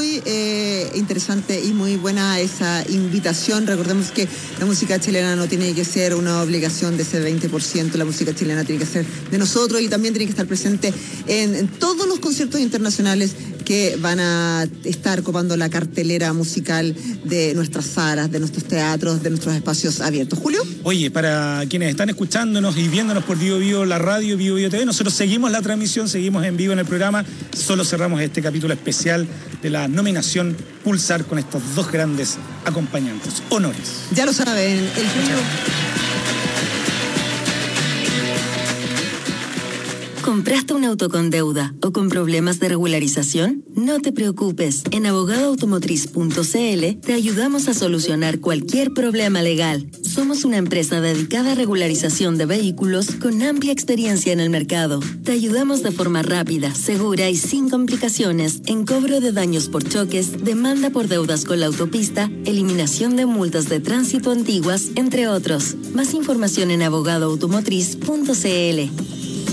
interesante y muy buena esa invitación. Recordemos que la música chilena no tiene que ser una obligación de ese 20%, la música chilena tiene que ser de nosotros y también tiene que estar presente en todos los conciertos internacionales que van a estar copando la cartelera musical de nuestras salas, de nuestros teatros, de nuestros espacios abiertos. Julio. Oye, para quienes están escuchándonos y viéndonos por Bio Bio, la radio, Bio Bio TV, nosotros seguimos la transmisión, seguimos en vivo en el programa, solo cerramos este capítulo especial de la nominación Pulsar con estos dos grandes acompañantes. Honores. Ya lo saben, el premio... ¿Compraste un auto con deuda o con problemas de regularización? No te preocupes. En abogadoautomotriz.cl te ayudamos a solucionar cualquier problema legal. Somos una empresa dedicada a regularización de vehículos con amplia experiencia en el mercado. Te ayudamos de forma rápida, segura y sin complicaciones en cobro de daños por choques, demanda por deudas con la autopista, eliminación de multas de tránsito antiguas, entre otros. Más información en abogadoautomotriz.cl.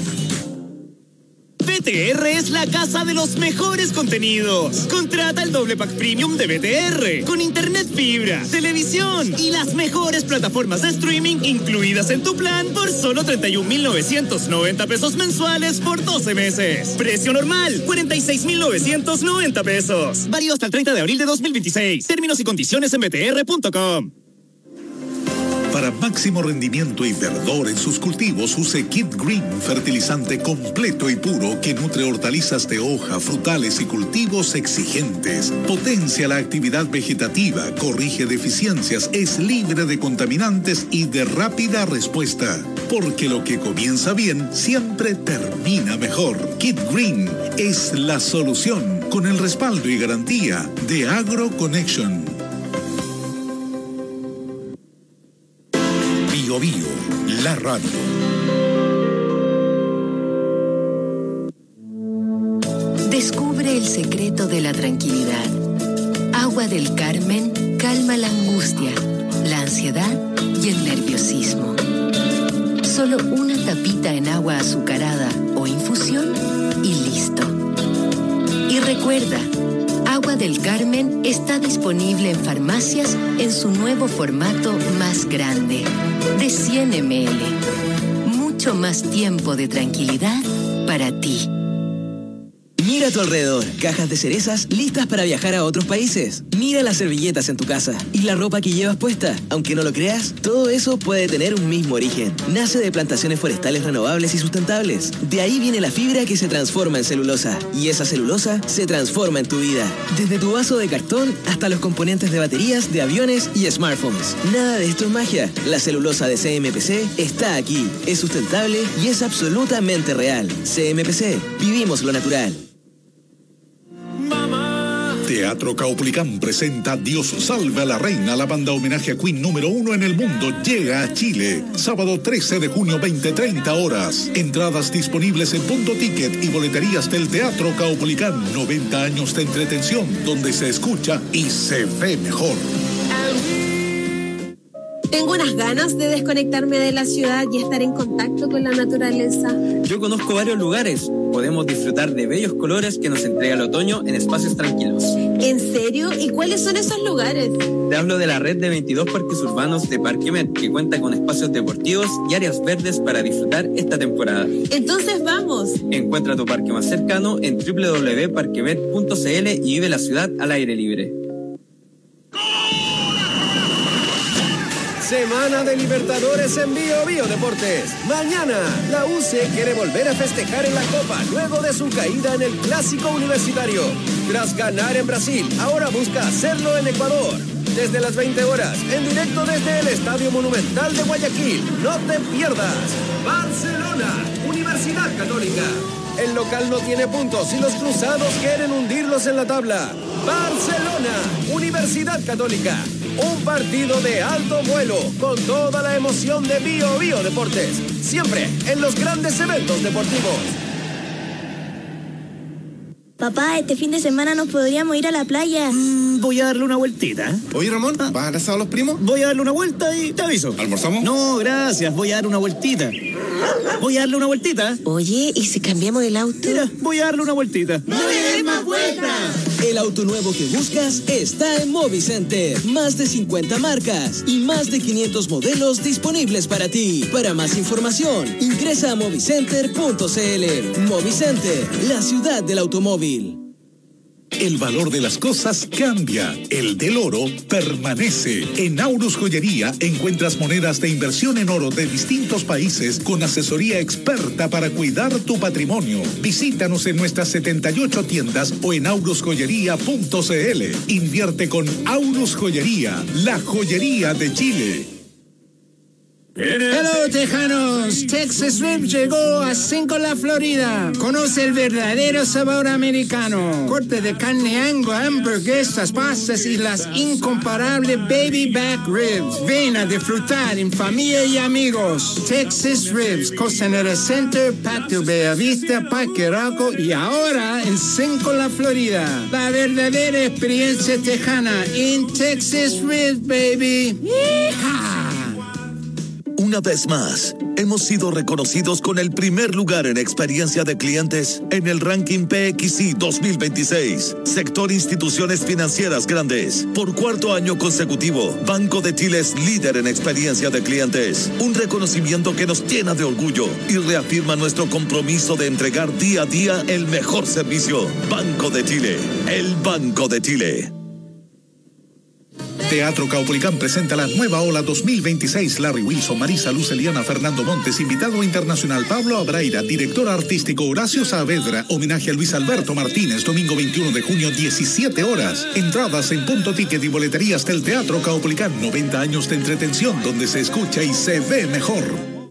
BTR es la casa de los mejores contenidos. Contrata el doble pack premium de BTR con internet fibra, televisión y las mejores plataformas de streaming incluidas en tu plan por solo 31,990 pesos mensuales por 12 meses. Precio normal, 46,990 pesos. Válido hasta el 30 de abril de 2026. Términos y condiciones en btr.com. Para máximo rendimiento y verdor en sus cultivos, use Kid Green, fertilizante completo y puro que nutre hortalizas de hoja, frutales y cultivos exigentes. Potencia la actividad vegetativa, corrige deficiencias, es libre de contaminantes y de rápida respuesta. Porque lo que comienza bien siempre termina mejor. Kid Green es la solución, con el respaldo y garantía de Agro Connection. Bio Bio, la radio. Descubre el secreto de la tranquilidad. Agua del Carmen calma la angustia, la ansiedad y el nerviosismo. Solo una tapita en agua azucarada o infusión y listo. Y recuerda, Agua del Carmen está disponible en farmacias en su nuevo formato más grande, de 100 ml. Mucho más tiempo de tranquilidad para ti. Mira a tu alrededor, cajas de cerezas listas para viajar a otros países. Mira las servilletas en tu casa y la ropa que llevas puesta. Aunque no lo creas, todo eso puede tener un mismo origen. Nace de plantaciones forestales renovables y sustentables. De ahí viene la fibra que se transforma en celulosa. Y esa celulosa se transforma en tu vida. Desde tu vaso de cartón hasta los componentes de baterías de aviones y smartphones. Nada de esto es magia. La celulosa de CMPC está aquí. Es sustentable y es absolutamente real. CMPC, vivimos lo natural. Teatro Caupolicán presenta Dios salve a la reina. La banda homenaje a Queen número 1 en el mundo llega a Chile. Sábado 13 de junio, 20:30 horas. Entradas disponibles en Punto Ticket y boleterías del Teatro Caupolicán. 90 años de entretención donde se escucha y se ve mejor. Tengo unas ganas de desconectarme de la ciudad y estar en contacto con la naturaleza. Yo conozco varios lugares. Podemos disfrutar de bellos colores que nos entrega el otoño en espacios tranquilos. ¿En serio? ¿Y cuáles son esos lugares? Te hablo de la red de 22 parques urbanos de Parque Met, que cuenta con espacios deportivos y áreas verdes para disfrutar esta temporada. Entonces vamos. Encuentra tu parque más cercano en www.parquemet.cl y vive la ciudad al aire libre. Semana de Libertadores en Bio Bio Deportes. Mañana, la UCE quiere volver a festejar en la Copa luego de su caída en el Clásico Universitario. Tras ganar en Brasil, ahora busca hacerlo en Ecuador. Desde las 20 horas, en directo desde el Estadio Monumental de Guayaquil. No te pierdas. Barcelona, Universidad Católica. El local no tiene puntos y los cruzados quieren hundirlos en la tabla. Barcelona, Universidad Católica. Un partido de alto vuelo con toda la emoción de Bio Bio Deportes. Siempre en los grandes eventos deportivos. Papá, este fin de semana nos podríamos ir a la playa. Voy a darle una vueltita. Oye, Ramón, ¿vas a abrazar a los primos? Voy a darle una vuelta y te aviso. ¿Almorzamos? No, gracias. Voy a darle una vueltita. Voy a darle una vueltita. Oye, ¿y si cambiamos el auto? Mira, voy a darle una vueltita. ¡No le des más vueltas! El auto nuevo que buscas está en Movicenter. Más de 50 marcas y más de 500 modelos disponibles para ti. Para más información, ingresa a movicenter.cl. Movicenter, la ciudad del automóvil. El valor de las cosas cambia, el del oro permanece. En Aurus Joyería encuentras monedas de inversión en oro de distintos países con asesoría experta para cuidar tu patrimonio. Visítanos en nuestras 78 tiendas o en aurusjoyería.cl. Invierte con Aurus Joyería, la joyería de Chile. Hello, tejanos. Texas Ribs llegó a Cinco-La, Florida. Conoce el verdadero sabor americano. Corte de carne Angus, hamburguesas, pastas y las incomparables baby back ribs. Ven a disfrutar en familia y amigos. Texas Ribs, Costanera Center, Patio Bellavista, Parque Arauco y ahora en Cinco-La, Florida. La verdadera experiencia tejana en Texas Ribs, baby. ¡Yeehaw! Una vez más, hemos sido reconocidos con el primer lugar en experiencia de clientes en el ranking PXI 2026. Sector Instituciones Financieras Grandes. Por cuarto año consecutivo, Banco de Chile es líder en experiencia de clientes. Un reconocimiento que nos llena de orgullo y reafirma nuestro compromiso de entregar día a día el mejor servicio. Banco de Chile, el Banco de Chile. Teatro Caupolicán presenta la nueva ola 2026. Larry Wilson, Marisa Luz, Eliana, Fernando Montes, invitado internacional Pablo Abraira, director artístico Horacio Saavedra, homenaje a Luis Alberto Martínez, domingo 21 de junio, 17 horas. Entradas en Punto Ticket y boleterías del Teatro Caupolicán. 90 años de entretención donde se escucha y se ve mejor.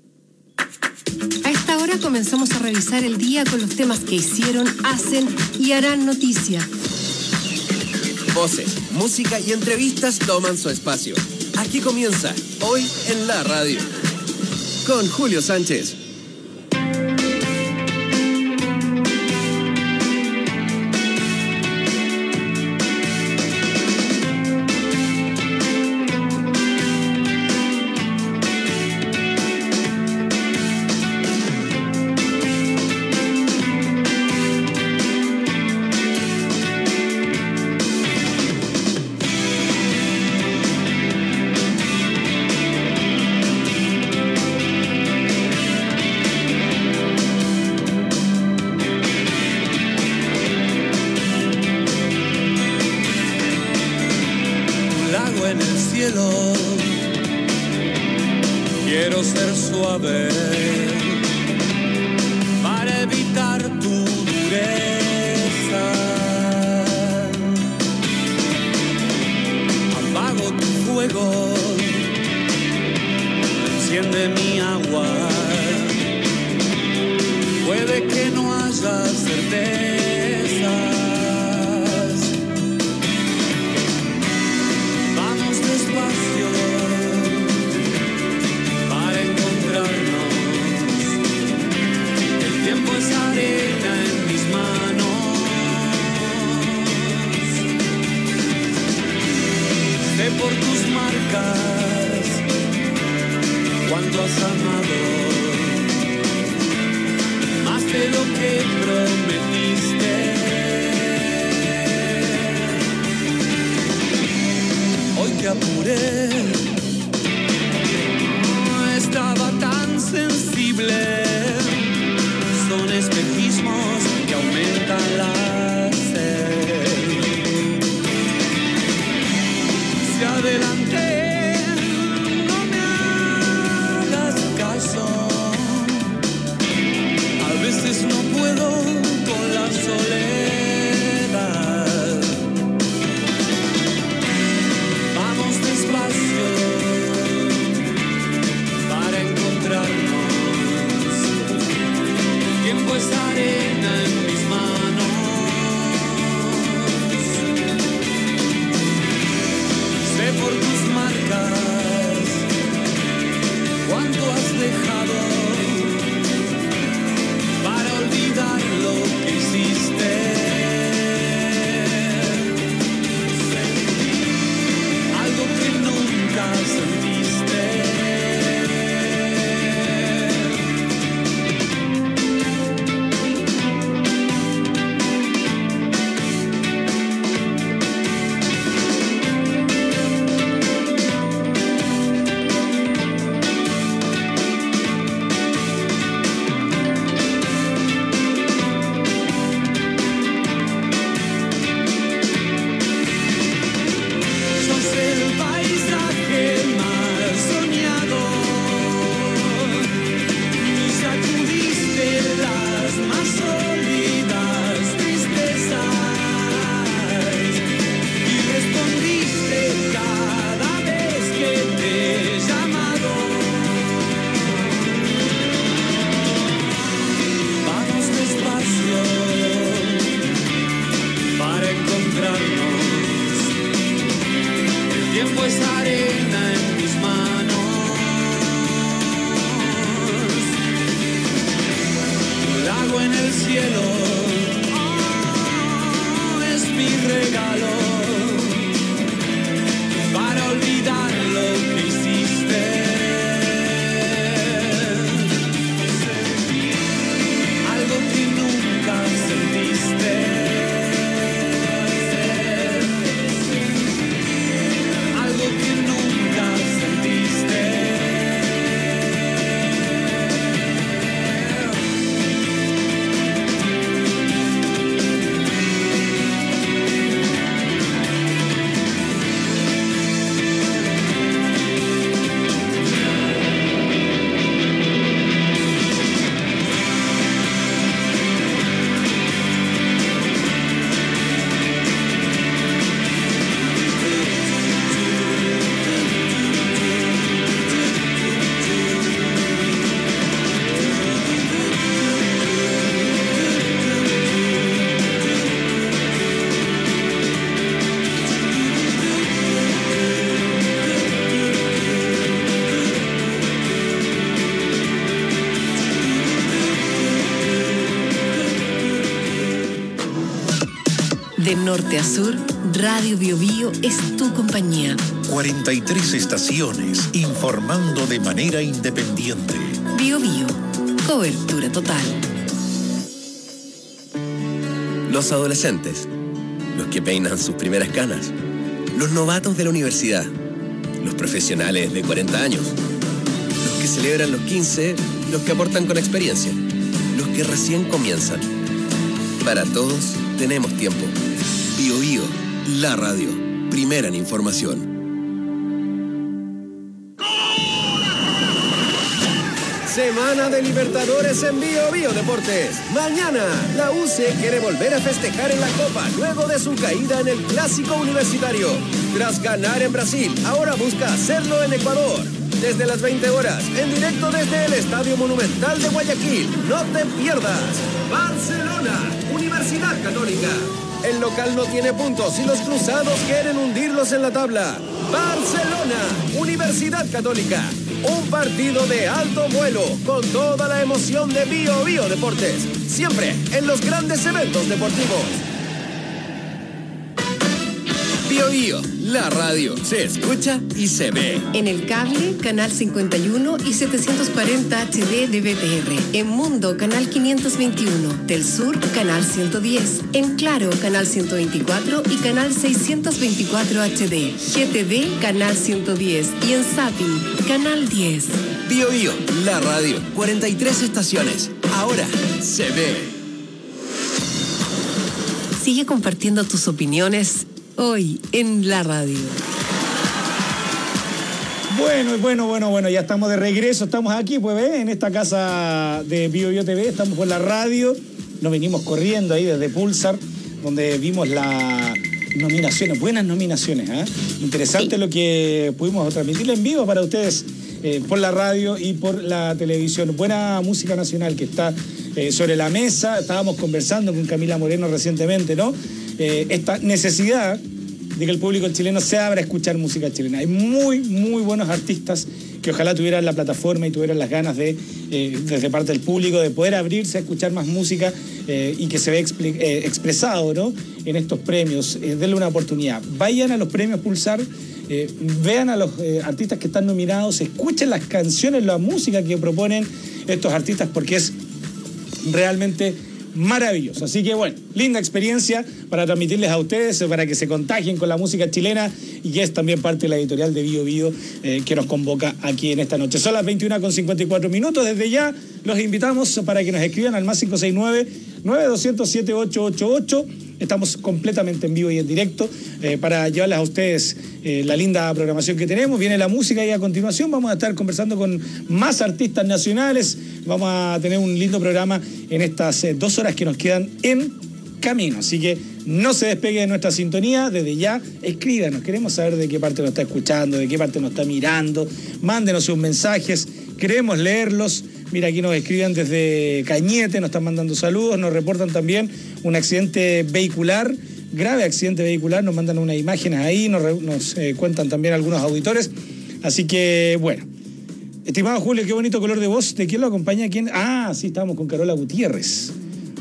A esta hora comenzamos a revisar el día con los temas que hicieron, hacen y harán noticia. Voces, música y entrevistas toman su espacio. Aquí comienza Hoy en la Radio con Julio Sánchez. Quiero ser suave para evitar tu dureza. Apago tu fuego, enciende mi agua. Puede que no haya certezas. Vamos despacio. Es arena en mis manos. Sé por tus marcas cuánto has amado, más de lo que prometiste. Hoy te apuré, no estaba tan sensible. Son espejismos que aumentan la sed. Hacia adelante, no me hagas caso. A veces no puedo con la soledad. Vamos despacio para encontrarnos. Tiempo es arena en mis manos. del cielo. Oh, es mi regalo para olvidar lo que hiciste. Algo que nunca sentiste. Algo que nunca sentiste. De norte a sur, Radio Bio Bio es tu compañía. 43 estaciones informando de manera independiente. Bio Bio, cobertura total. Los adolescentes, los que peinan sus primeras canas, los novatos de la universidad, los profesionales de 40 años, los que celebran los 15, los que aportan con experiencia, los que recién comienzan. Para todos tenemos tiempo. Bio Bio, la radio, primera en información. Semana de Libertadores en Bio Bio Deportes. Mañana, la UCE quiere volver a festejar en la Copa luego de su caída en el Clásico Universitario. Tras ganar en Brasil, ahora busca hacerlo en Ecuador. Desde las 20 horas, en directo desde el Estadio Monumental de Guayaquil. No te pierdas. Barcelona, Universidad Católica. El local no tiene puntos y los cruzados quieren hundirlos en la tabla. Barcelona, Universidad Católica. Un partido de alto vuelo con toda la emoción de Bio Bio Deportes. Siempre en los grandes eventos deportivos. Bio Bio, la radio, se escucha y se ve. En el cable, canal 51 y 740 HD de BTR. En Mundo, canal 521. Del Sur, canal 110. En Claro, canal 124 y canal 624 HD. GTV, canal 110. Y en Zapping, canal 10. Bio Bio, la radio, 43 estaciones. Ahora se ve. Sigue compartiendo tus opiniones hoy en la radio. Bueno, ya estamos de regreso, estamos aquí, pues, en esta casa de Bio Bio TV, estamos por la radio, nos venimos corriendo ahí desde Pulsar, donde vimos las nominaciones, buenas nominaciones, ¿eh? Interesante lo que pudimos transmitirle en vivo para ustedes por la radio y por la televisión. Buena música nacional que está sobre la mesa, estábamos conversando con Camila Moreno recientemente, ¿no? Esta necesidad de que el público chileno se abra a escuchar música chilena. Hay muy buenos artistas que ojalá tuvieran la plataforma y tuvieran las ganas de, desde parte del público, de poder abrirse a escuchar más música y que se ve expresado, ¿no? En estos premios. Denle una oportunidad. Vayan a los premios Pulsar, vean a los artistas que están nominados, escuchen las canciones, la música que proponen estos artistas, porque es realmente maravilloso. Así que bueno, linda experiencia para transmitirles a ustedes, para que se contagien con la música chilena, y que es también parte de la editorial de Bio Bio que nos convoca aquí en esta noche. Son las 21:54. Desde ya los invitamos para que nos escriban al más 569-9207-888. Estamos completamente en vivo y en directo para llevarles a ustedes la linda programación que tenemos. Viene la música y a continuación vamos a estar conversando con más artistas nacionales. Vamos a tener un lindo programa en estas 2 horas que nos quedan en camino. Así que no se despegue de nuestra sintonía. Desde ya, escríbanos. Queremos saber de qué parte nos está escuchando, de qué parte nos está mirando. Mándenos sus mensajes. Queremos leerlos. Mira, aquí nos escriben desde Cañete, nos están mandando saludos, nos reportan también un accidente vehicular, grave accidente vehicular, nos mandan unas imágenes ahí, nos cuentan también algunos auditores. Así que, bueno. Estimado Julio, qué bonito color de voz. ¿De quién lo acompaña? ¿Quién? Ah, sí, estábamos con Carola Gutiérrez.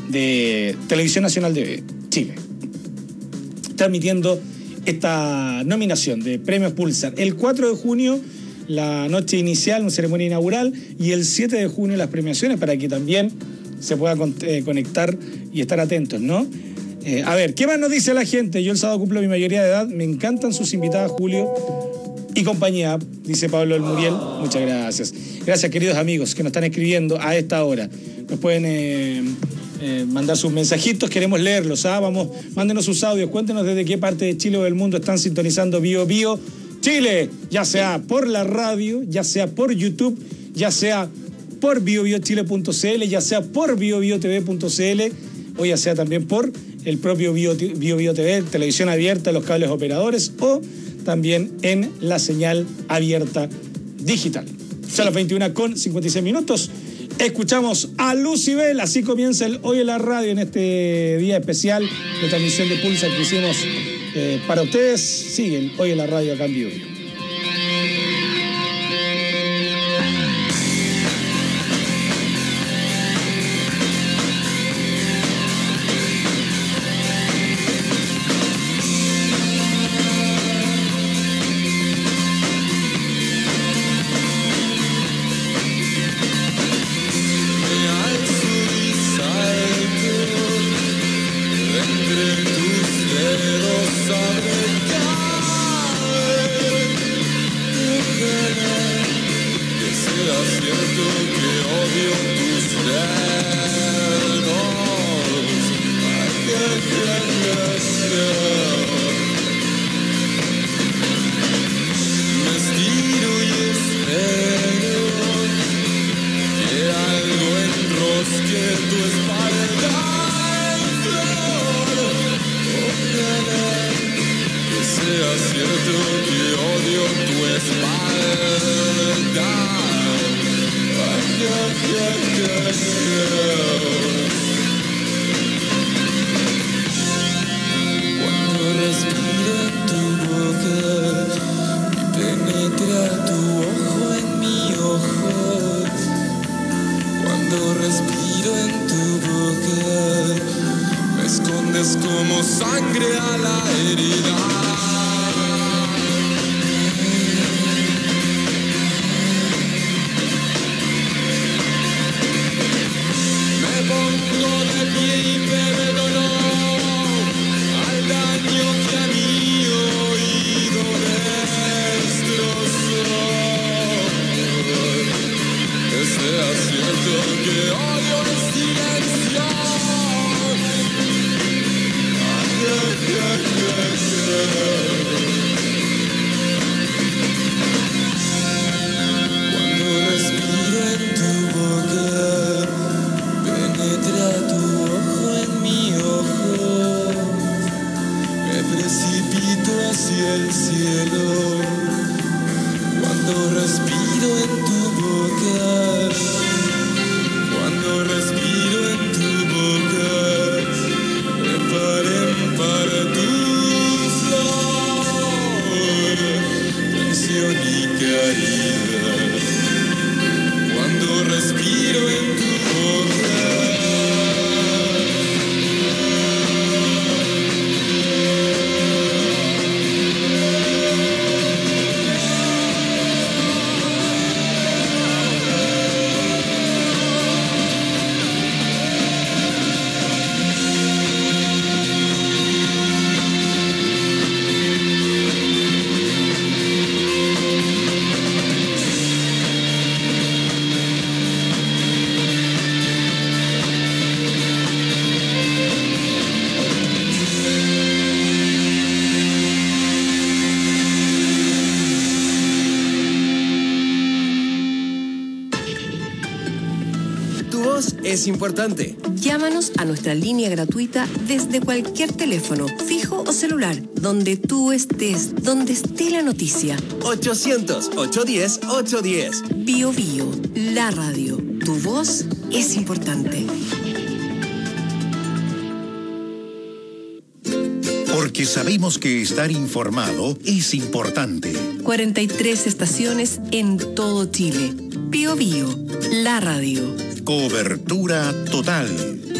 de Televisión Nacional de Chile, transmitiendo esta nominación de Premios Pulsar. El 4 de junio, la noche inicial, una ceremonia inaugural, y el 7 de junio las premiaciones, para que también se pueda conectar y estar atentos, ¿no? A ver, ¿qué más nos dice la gente? Yo el sábado cumplo mi mayoría de edad, me encantan sus invitadas, Julio y compañía, dice Pablo del Muriel. Muchas gracias. Gracias, queridos amigos que nos están escribiendo a esta hora. Nos pueden mandar sus mensajitos, queremos leerlos. Vamos, mándenos sus audios, cuéntenos desde qué parte de Chile o del mundo están sintonizando Bio Bio Chile, ya sea por la radio, ya sea por YouTube, ya sea por biobiochile.cl, ya sea por biobiotv.cl, o ya sea también por el propio Bio TV, televisión abierta, los cables operadores, o también en la señal abierta digital. Son las 21:56. Escuchamos a Lucibel, así comienza el Hoy en la Radio en este día especial de transmisión de Pulsar que hicimos para ustedes. Siguen Hoy en la Radio acá en Bio Bio. Es importante. Llámanos a nuestra línea gratuita desde cualquier teléfono, fijo o celular, donde tú estés, donde esté la noticia. 800-810-810. Bio Bio, la radio. Tu voz es importante. Porque sabemos que estar informado es importante. 43 estaciones en todo Chile. Bio Bio, la radio. Cobertura total.